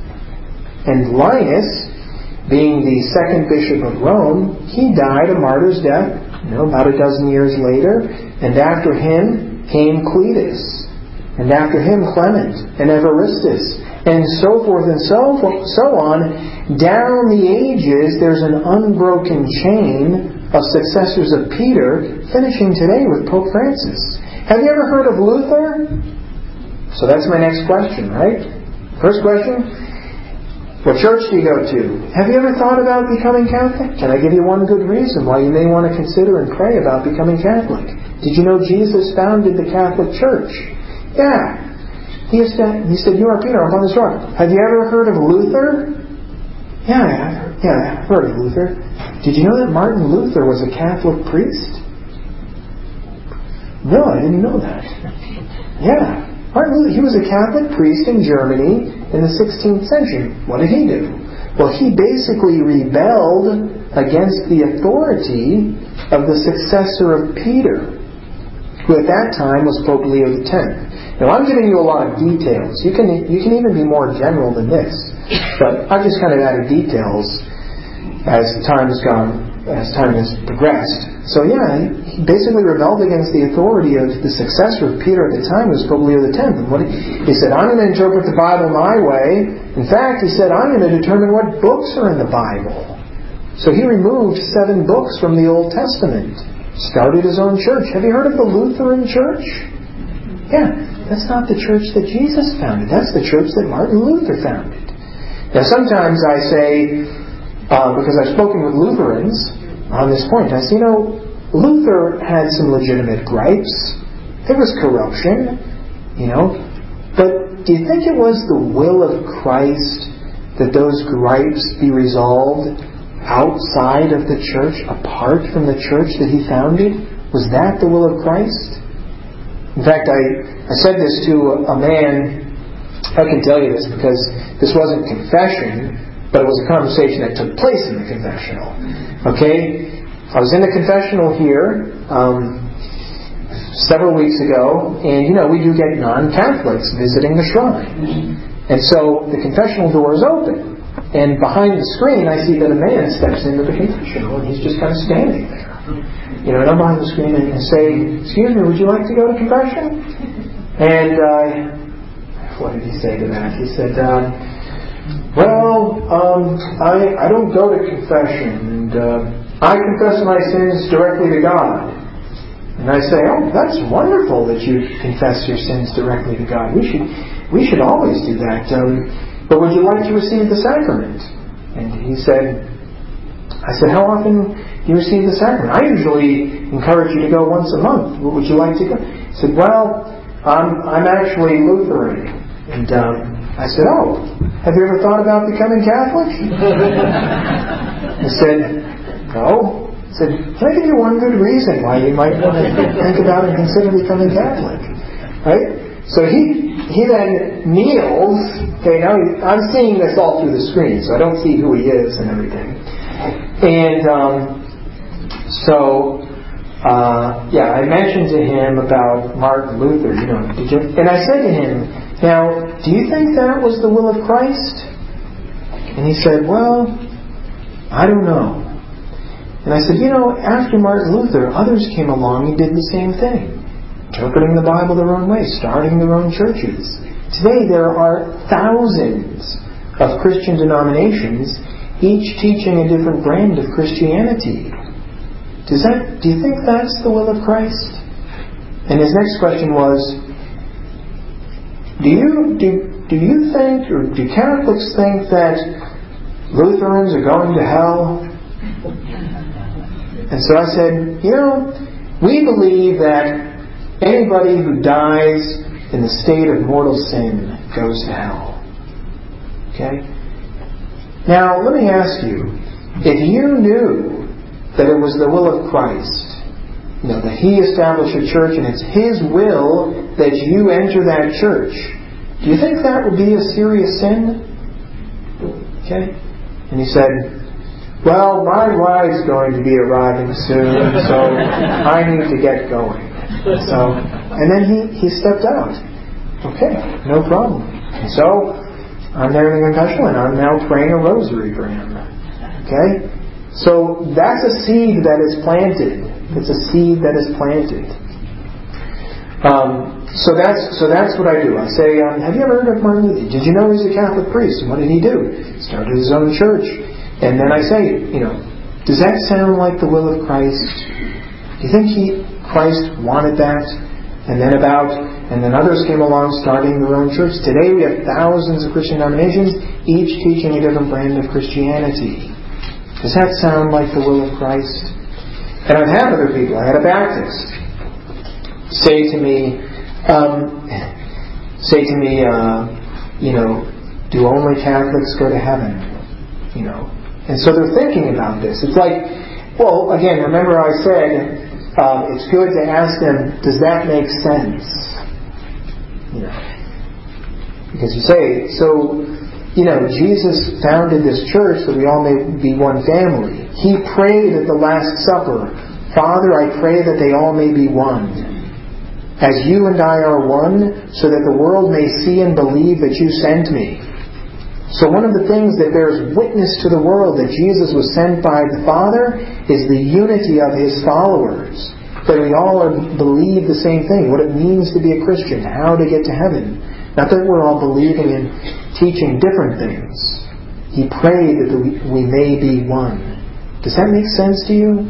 And Linus, being the second bishop of Rome, he died a martyr's death, you know, about a dozen years later. And after him came Cletus. And after him Clement and Evaristus, and so forth and so so on. Down the ages, there's an unbroken chain of successors of Peter, finishing today with Pope Francis. Have you ever heard of Luther? So that's my next question, right? First question, what church do you go to? Have you ever thought about becoming Catholic? Can I give you one good reason why you may want to consider and pray about becoming Catholic? Did you know Jesus founded the Catholic Church? Yeah. He said, he said, "You are Peter, I'm on this rock." Have you ever heard of Luther? Yeah, I have. Yeah, I've heard of Luther. Did you know that Martin Luther was a Catholic priest? No, I didn't know that. Yeah. Martin Luther, he was a Catholic priest in Germany in the sixteenth century. What did he do? Well, he basically rebelled against the authority of the successor of Peter, who at that time was Pope Leo the tenth. Now, I'm giving you a lot of details. You can you can even be more general than this, but I've just kind of added details as time has gone, as time has progressed. So yeah, he basically rebelled against the authority of the successor of Peter at the time, who was Pope Leo the tenth. And what he, he said, "I'm going to interpret the Bible my way." In fact, he said, "I'm going to determine what books are in the Bible." So he removed seven books from the Old Testament. Started his own church. Have you heard of the Lutheran Church? Yeah. That's not the church that Jesus founded. That's the church that Martin Luther founded. Now, sometimes I say, uh, because I've spoken with Lutherans on this point, I say, you know, Luther had some legitimate gripes. There was corruption, you know. But do you think it was the will of Christ that those gripes be resolved outside of the church, apart from the church that He founded? Was that the will of Christ? In fact, I, I said this to a man. I can tell you this because this wasn't confession, but it was a conversation that took place in the confessional. Okay? I was in the confessional here um, several weeks ago, and you know, we do get non-Catholics visiting the shrine. And so the confessional door is open. And behind the screen, I see that a man steps into the confessional, and he's just kind of standing there. You know, and I'm behind the screen and I say, "Excuse me, would you like to go to confession?" And uh, what did he say to that? He said, um, "Well, um, I I don't go to confession, and uh, I confess my sins directly to God." And I say, "Oh, that's wonderful that you confess your sins directly to God. We should we should always do that. Um, but would you like to receive the sacrament?" And he said, I said, "How often do you receive the sacrament?" "I usually encourage you to go once a month. Would you like to go?" He said, "Well, I'm, I'm actually Lutheran." And um, I said, "Oh, have you ever thought about becoming Catholic?" He said, "No." I said, "Can I give you one good reason why you might want to think about and consider becoming Catholic?" Right? So he he then kneels. Okay, now he, I'm seeing this all through the screen, so I don't see who he is and everything. And um, so uh, yeah, I mentioned to him about Martin Luther, you know, did you, and I said to him, now, do you think that was the will of Christ? And he said, well, I don't know. And I said, you know, after Martin Luther, others came along and did the same thing, interpreting the Bible their own way, starting their own churches. Today there are thousands of Christian denominations, each teaching a different brand of Christianity. Does that, do you think that's the will of Christ? And his next question was, do you, do, do you think, or do Catholics think that Lutherans are going to hell? And so I said, you know, we believe that anybody who dies in the state of mortal sin goes to hell. Okay? Now, let me ask you, if you knew that it was the will of Christ, you know, that He established a church and it's His will that you enter that church, do you think that would be a serious sin? Okay? And he said, well, my wife is going to be arriving soon, so I need to get going. So, and then he, he stepped out. Okay, no problem. And so, I'm there in the confessional and I'm now praying a rosary for him. Okay? So, that's a seed that is planted. It's a seed that is planted. Um, so that's so that's what I do. I say, um, have you ever heard of Martin Luther? Did you know he's a Catholic priest? And what did he do? He started his own church. And then I say, you know, does that sound like the will of Christ? Do you think he Christ wanted that? And then about, and then others came along starting their own church. Today we have thousands of Christian denominations, each teaching a different brand of Christianity. Does that sound like the will of Christ? And I've had other people. I had a Baptist say to me, um, say to me, uh, you know, do only Catholics go to heaven? You know, and so they're thinking about this. It's like, well, again, remember I said um, it's good to ask them, does that make sense? You know, because you say, so, you know, Jesus founded this church that we all may be one family. He prayed at the Last Supper, Father, I pray that they all may be one, as you and I are one, so that the world may see and believe that you sent me. So one of the things that bears witness to the world that Jesus was sent by the Father is the unity of His followers. That we all are, believe the same thing, what it means to be a Christian, how to get to heaven. Not that we're all believing and teaching different things. He prayed that we may be one. Does that make sense to you?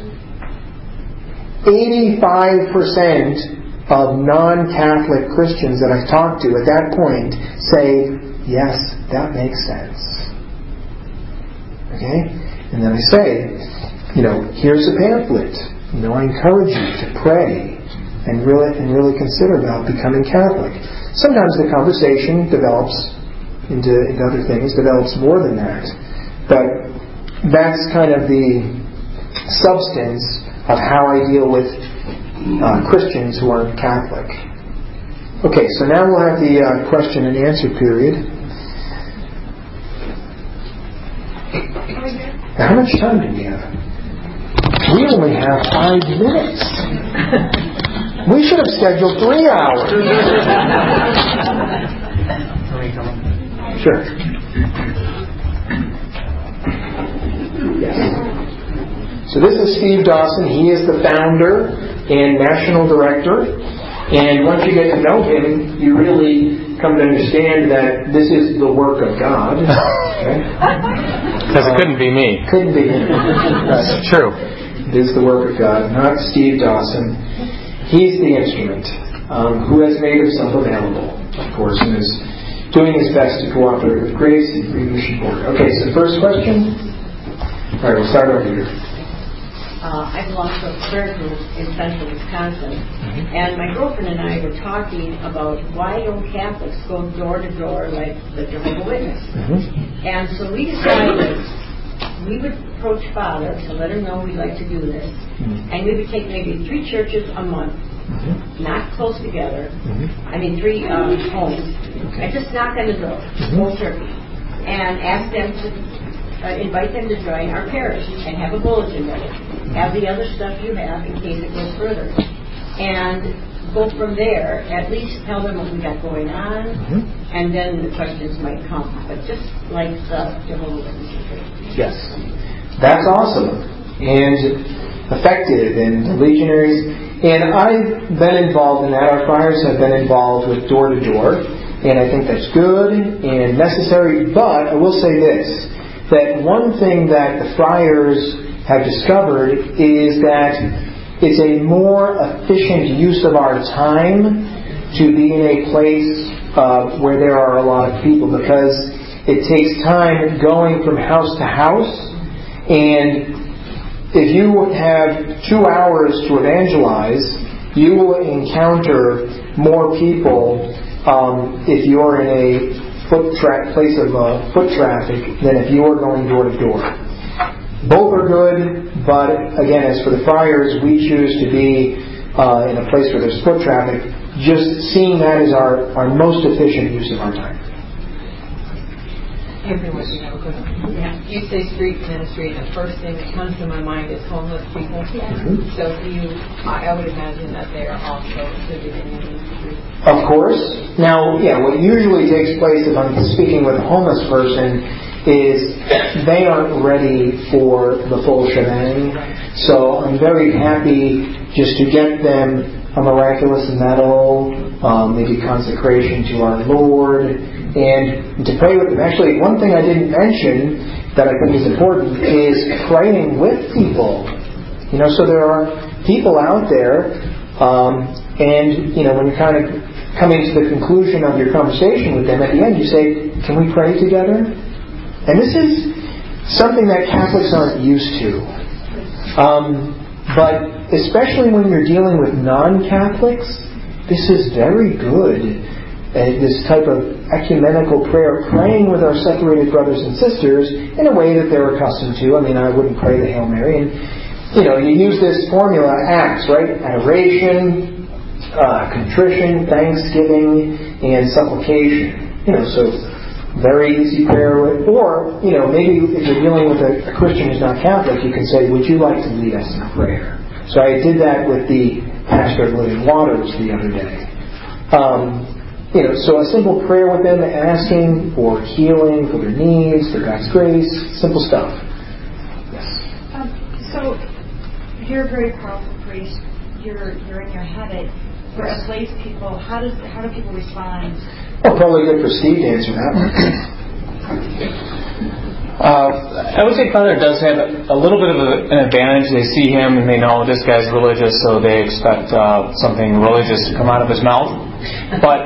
eighty-five percent of non-Catholic Christians that I've talked to at that point say, yes, that makes sense. Okay? And then I say, you know, here's a pamphlet. You know, I encourage you to pray and really and really consider about becoming Catholic. Sometimes the conversation develops into, into other things, develops more than that. But that's kind of the substance of how I deal with uh, Christians who aren't Catholic. Okay, so now we'll have the uh, question and answer period. Now, how much time do we have? We only have five minutes. We should have scheduled three hours. Sure. Yes. So this is Steve Dawson. He is the founder and national director. And once you get to know him, you really come to understand that this is the work of God. Because okay? it couldn't be me. Couldn't be him. That's true. It is the work of God, not Steve Dawson. He's the instrument um, who has made himself available, of course, and is doing his best to cooperate with Grace and Free Mission Board. Okay, so the first question. All right, we'll start over here. Uh, I belong to a prayer group in central Wisconsin, mm-hmm. and my girlfriend and I were talking about why don't Catholics go door to door like the Jehovah's Witness. Mm-hmm. And so we decided we would approach Father to let him know we'd like to do this, mm-hmm. and we would take maybe three churches a month, mm-hmm. not close together, mm-hmm. I mean three um, homes, okay. and just knock on the door, mm-hmm. cold turkey, and ask them to uh, invite them to join our parish and have a bulletin ready. have the other stuff you have in case it goes further. And go from there, at least tell them what we got going on, mm-hmm. and then the questions might come. But just like the Jehovah's Witnesses. Yes. That's awesome. And effective, and the legionaries. And I've been involved in that. Our friars have been involved with door to door. And I think that's good and necessary. But I will say this, that one thing that the friars have discovered is that it's a more efficient use of our time to be in a place uh, where there are a lot of people, because it takes time going from house to house. And if you have two hours to evangelize, you will encounter more people um, if you're in a foot tra- place of uh, foot traffic than if you are going door to door. Both are good, but again, as for the friars, we choose to be uh, in a place where there's foot traffic, just seeing that as our, our most efficient use of our time. Everyone, you know, because yeah. you say street ministry, and the first thing that comes to my mind is homeless people. Mm-hmm. So you, I would imagine that they are also included in your ministry. Of course. Now, yeah, what usually takes place if I'm speaking with a homeless person is they aren't ready for the full shebang. So I'm very happy just to get them a miraculous medal, um, maybe consecration to our Lord, and to pray with them. Actually, one thing I didn't mention that I think is important is praying with people. You know, so there are people out there, um, and, you know, when you're kind of coming to the conclusion of your conversation with them, at the end you say, can we pray together? And this is something that Catholics aren't used to. Um, but especially when you're dealing with non-Catholics, this is very good. Uh, this type of ecumenical prayer, praying with our separated brothers and sisters in a way that they're accustomed to. I mean, I wouldn't pray the Hail Mary. And, you know, you use this formula, acts, right? Adoration, uh, contrition, thanksgiving, and supplication. You know, so very easy prayer. Or, you know, maybe if you're dealing with a, a Christian who's not Catholic, you can say, would you like to lead us in prayer? So I did that with the pastor of Living Waters the other day. Um, you know, so a simple prayer with them, asking for healing, for their needs, for God's grace, simple stuff. Yes. Um, so you're a very powerful priest. You're you're in your habit. For us lay people, how does how do people respond? Well, probably good for Steve to answer that one. Uh, I would say Father does have a little bit of a, an advantage. They see him and they know this guy's religious, so they expect uh, something religious to come out of his mouth. But,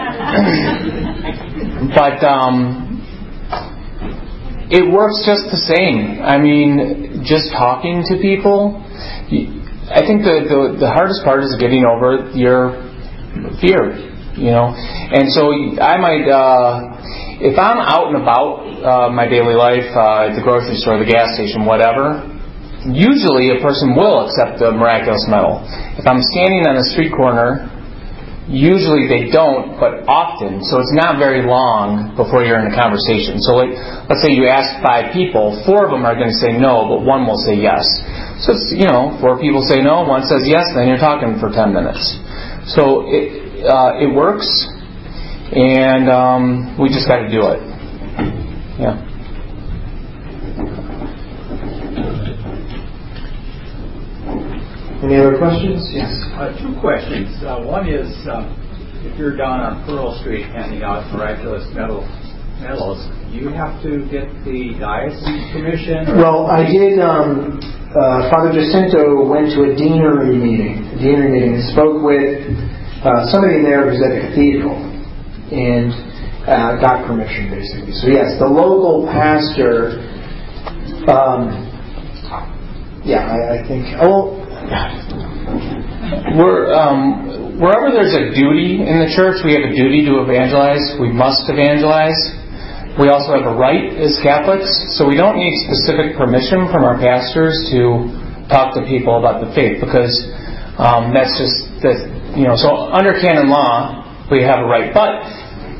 but um, it works just the same. I mean, just talking to people. I think the, the the hardest part is getting over your fear, you know. And so I might, uh, if I'm out and about uh, my daily life, uh, at the grocery store, the gas station, whatever, usually a person will accept the miraculous medal. If I'm standing on a street corner, usually they don't, but often. So it's not very long before you're in a conversation. So like, let's say you ask five people, four of them are going to say no, but one will say yes. So it's, you know, four people say no, one says yes, then you're talking for ten minutes. So it uh, it works, and um, we just got to do it. Yeah. Any other questions? Yes. Uh, two questions. Uh, one is, uh, if you're down on Pearl Street handing out miraculous medals, medals, do you have to get the diocese permission? Or well, I did. Um, uh, Father Jacinto went to a deanery meeting, a deanery meeting, and spoke with uh, somebody there who's at the cathedral, and uh, got permission, basically. So yes, the local pastor. Um, yeah, I, I think. Oh. We're, um, wherever there's a duty in the church, we have a duty to evangelize. We must evangelize. We also have a right as Catholics, so we don't need specific permission from our pastors to talk to people about the faith, because um, that's just, the, you know, so under canon law, we have a right. But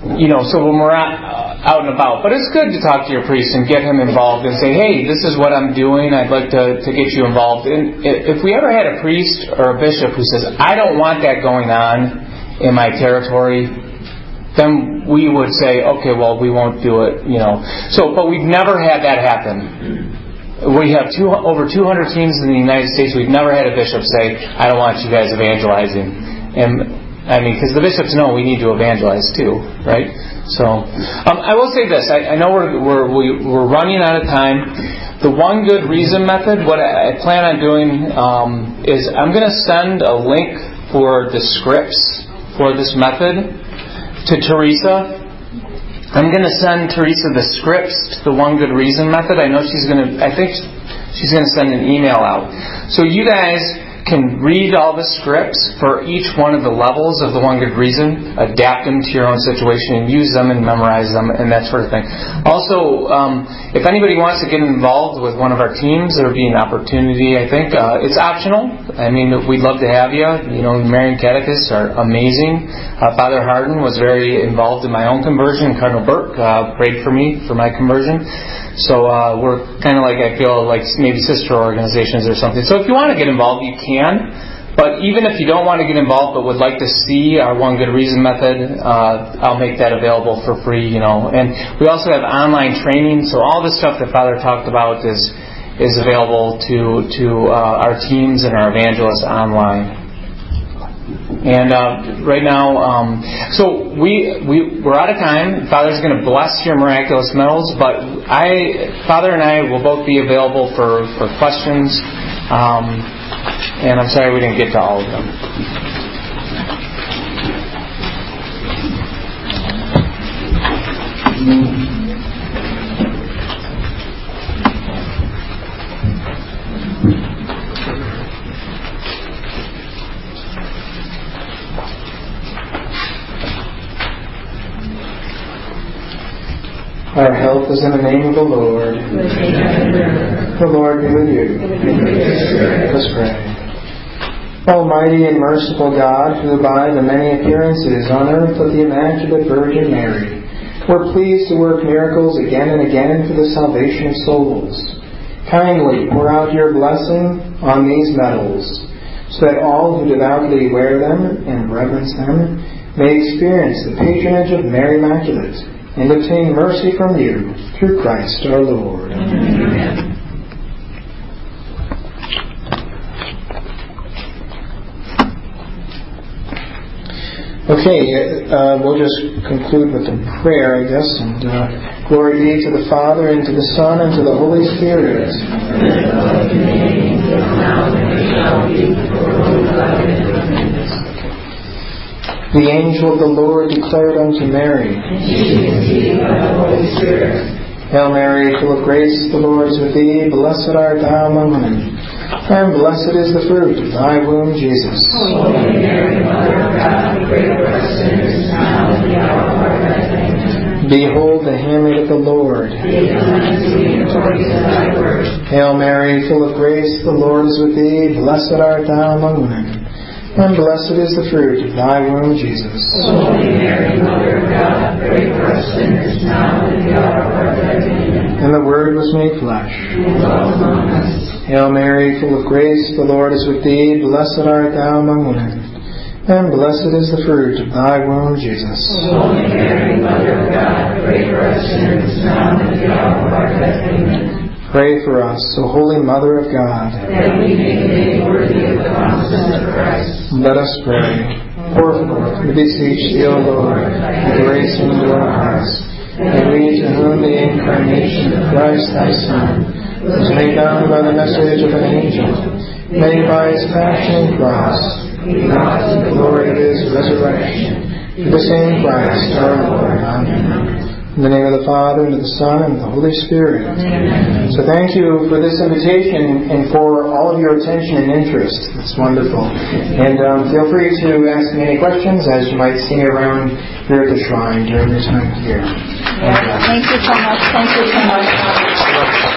you know, so when we're out, uh, out and about. But it's good to talk to your priest and get him involved and say, hey, this is what I'm doing. I'd like to, to get you involved. And if we ever had a priest or a bishop who says, I don't want that going on in my territory, then we would say, okay, well, we won't do it, you know. So, but we've never had that happen. We have two, over two hundred teams in the United States. We've never had a bishop say, I don't want you guys evangelizing. And I mean, because the bishops know we need to evangelize too, right? So, um, I will say this. I, I know we're we're we're running out of time. The one good reason method, what I, I plan on doing um, is I'm going to send a link for the scripts for this method to Teresa. I'm going to send Teresa the scripts to the one good reason method. I know she's going to. I think she's going to send an email out. So you guys can read all the scripts for each one of the levels of the one good reason, adapt them to your own situation, and use them and memorize them and that sort of thing. Also, um, if anybody wants to get involved with one of our teams, there would be an opportunity, I think. Uh, it's optional. I mean, we'd love to have you. You know, Marian catechists are amazing. Uh, Father Hardin was very involved in my own conversion. Cardinal Burke uh, prayed for me for my conversion. So uh, we're kind of like, I feel like maybe sister organizations or something. So if you want to get involved, you can. But even if you don't want to get involved but would like to see our One Good Reason method, uh, I'll make that available for free, you know. And we also have online training. So all the stuff that Father talked about is is available to, to uh, our teams and our evangelists online. And uh, right now, um, so we, we, we're out of time. Father's going to bless your miraculous medals, but I, Father and I will both be available for, for questions. Um, and I'm sorry we didn't get to all of them. Our help is in the name of the Lord. The Lord be with you. Let us pray. Almighty and merciful God, who by the many appearances on earth of the Immaculate Virgin Mary were pleased to work miracles again and again for the salvation of souls, kindly pour out your blessing on these medals, so that all who devoutly wear them and reverence them may experience the patronage of Mary Immaculate and obtain mercy from you through Christ our Lord. Amen. Okay, uh, we'll just conclude with a prayer, I guess. And uh, glory be to the Father, and to the Son, and to the Holy Spirit. The angel of the Lord declared unto Mary, Hail Mary, full of grace, the Lord is with thee. Blessed art thou among women, and blessed is the fruit of thy womb, Jesus. Holy Mary, Mother of God, pray for us sinners, now and at the hour of our death. Amen. Behold the handmaid of the Lord. Hail Mary, full of grace, the Lord is with thee. Blessed art thou among women, and blessed is the fruit of thy womb, Jesus. Holy Mary, Mother of God, pray for us sinners, now and at the hour of our death. Amen. And the Word was made flesh. Hail Mary, full of grace, the Lord is with thee. Blessed art thou among women, and blessed is the fruit of thy womb, Jesus. Holy Mary, Mother of God, pray for us sinners, now and at the hour of our death. Amen. Pray for us, O Holy Mother of God, that we may be made worthy of the promises of Christ. Let us pray. Pour forth, we beseech thee, O Lord, the grace into our hearts, and we, to whom the incarnation of Christ thy Son was made known by the message of an angel, made by his passion and cross, be brought to the glory of his resurrection, through the same Christ our Lord. Amen. In the name of the Father, and of the Son, and of the Holy Spirit. Amen. So thank you for this invitation and for all of your attention and interest. It's wonderful. And um, feel free to ask me any questions as you might see me around here at the shrine during your time here. Yeah, thank you so much. Thank you so much.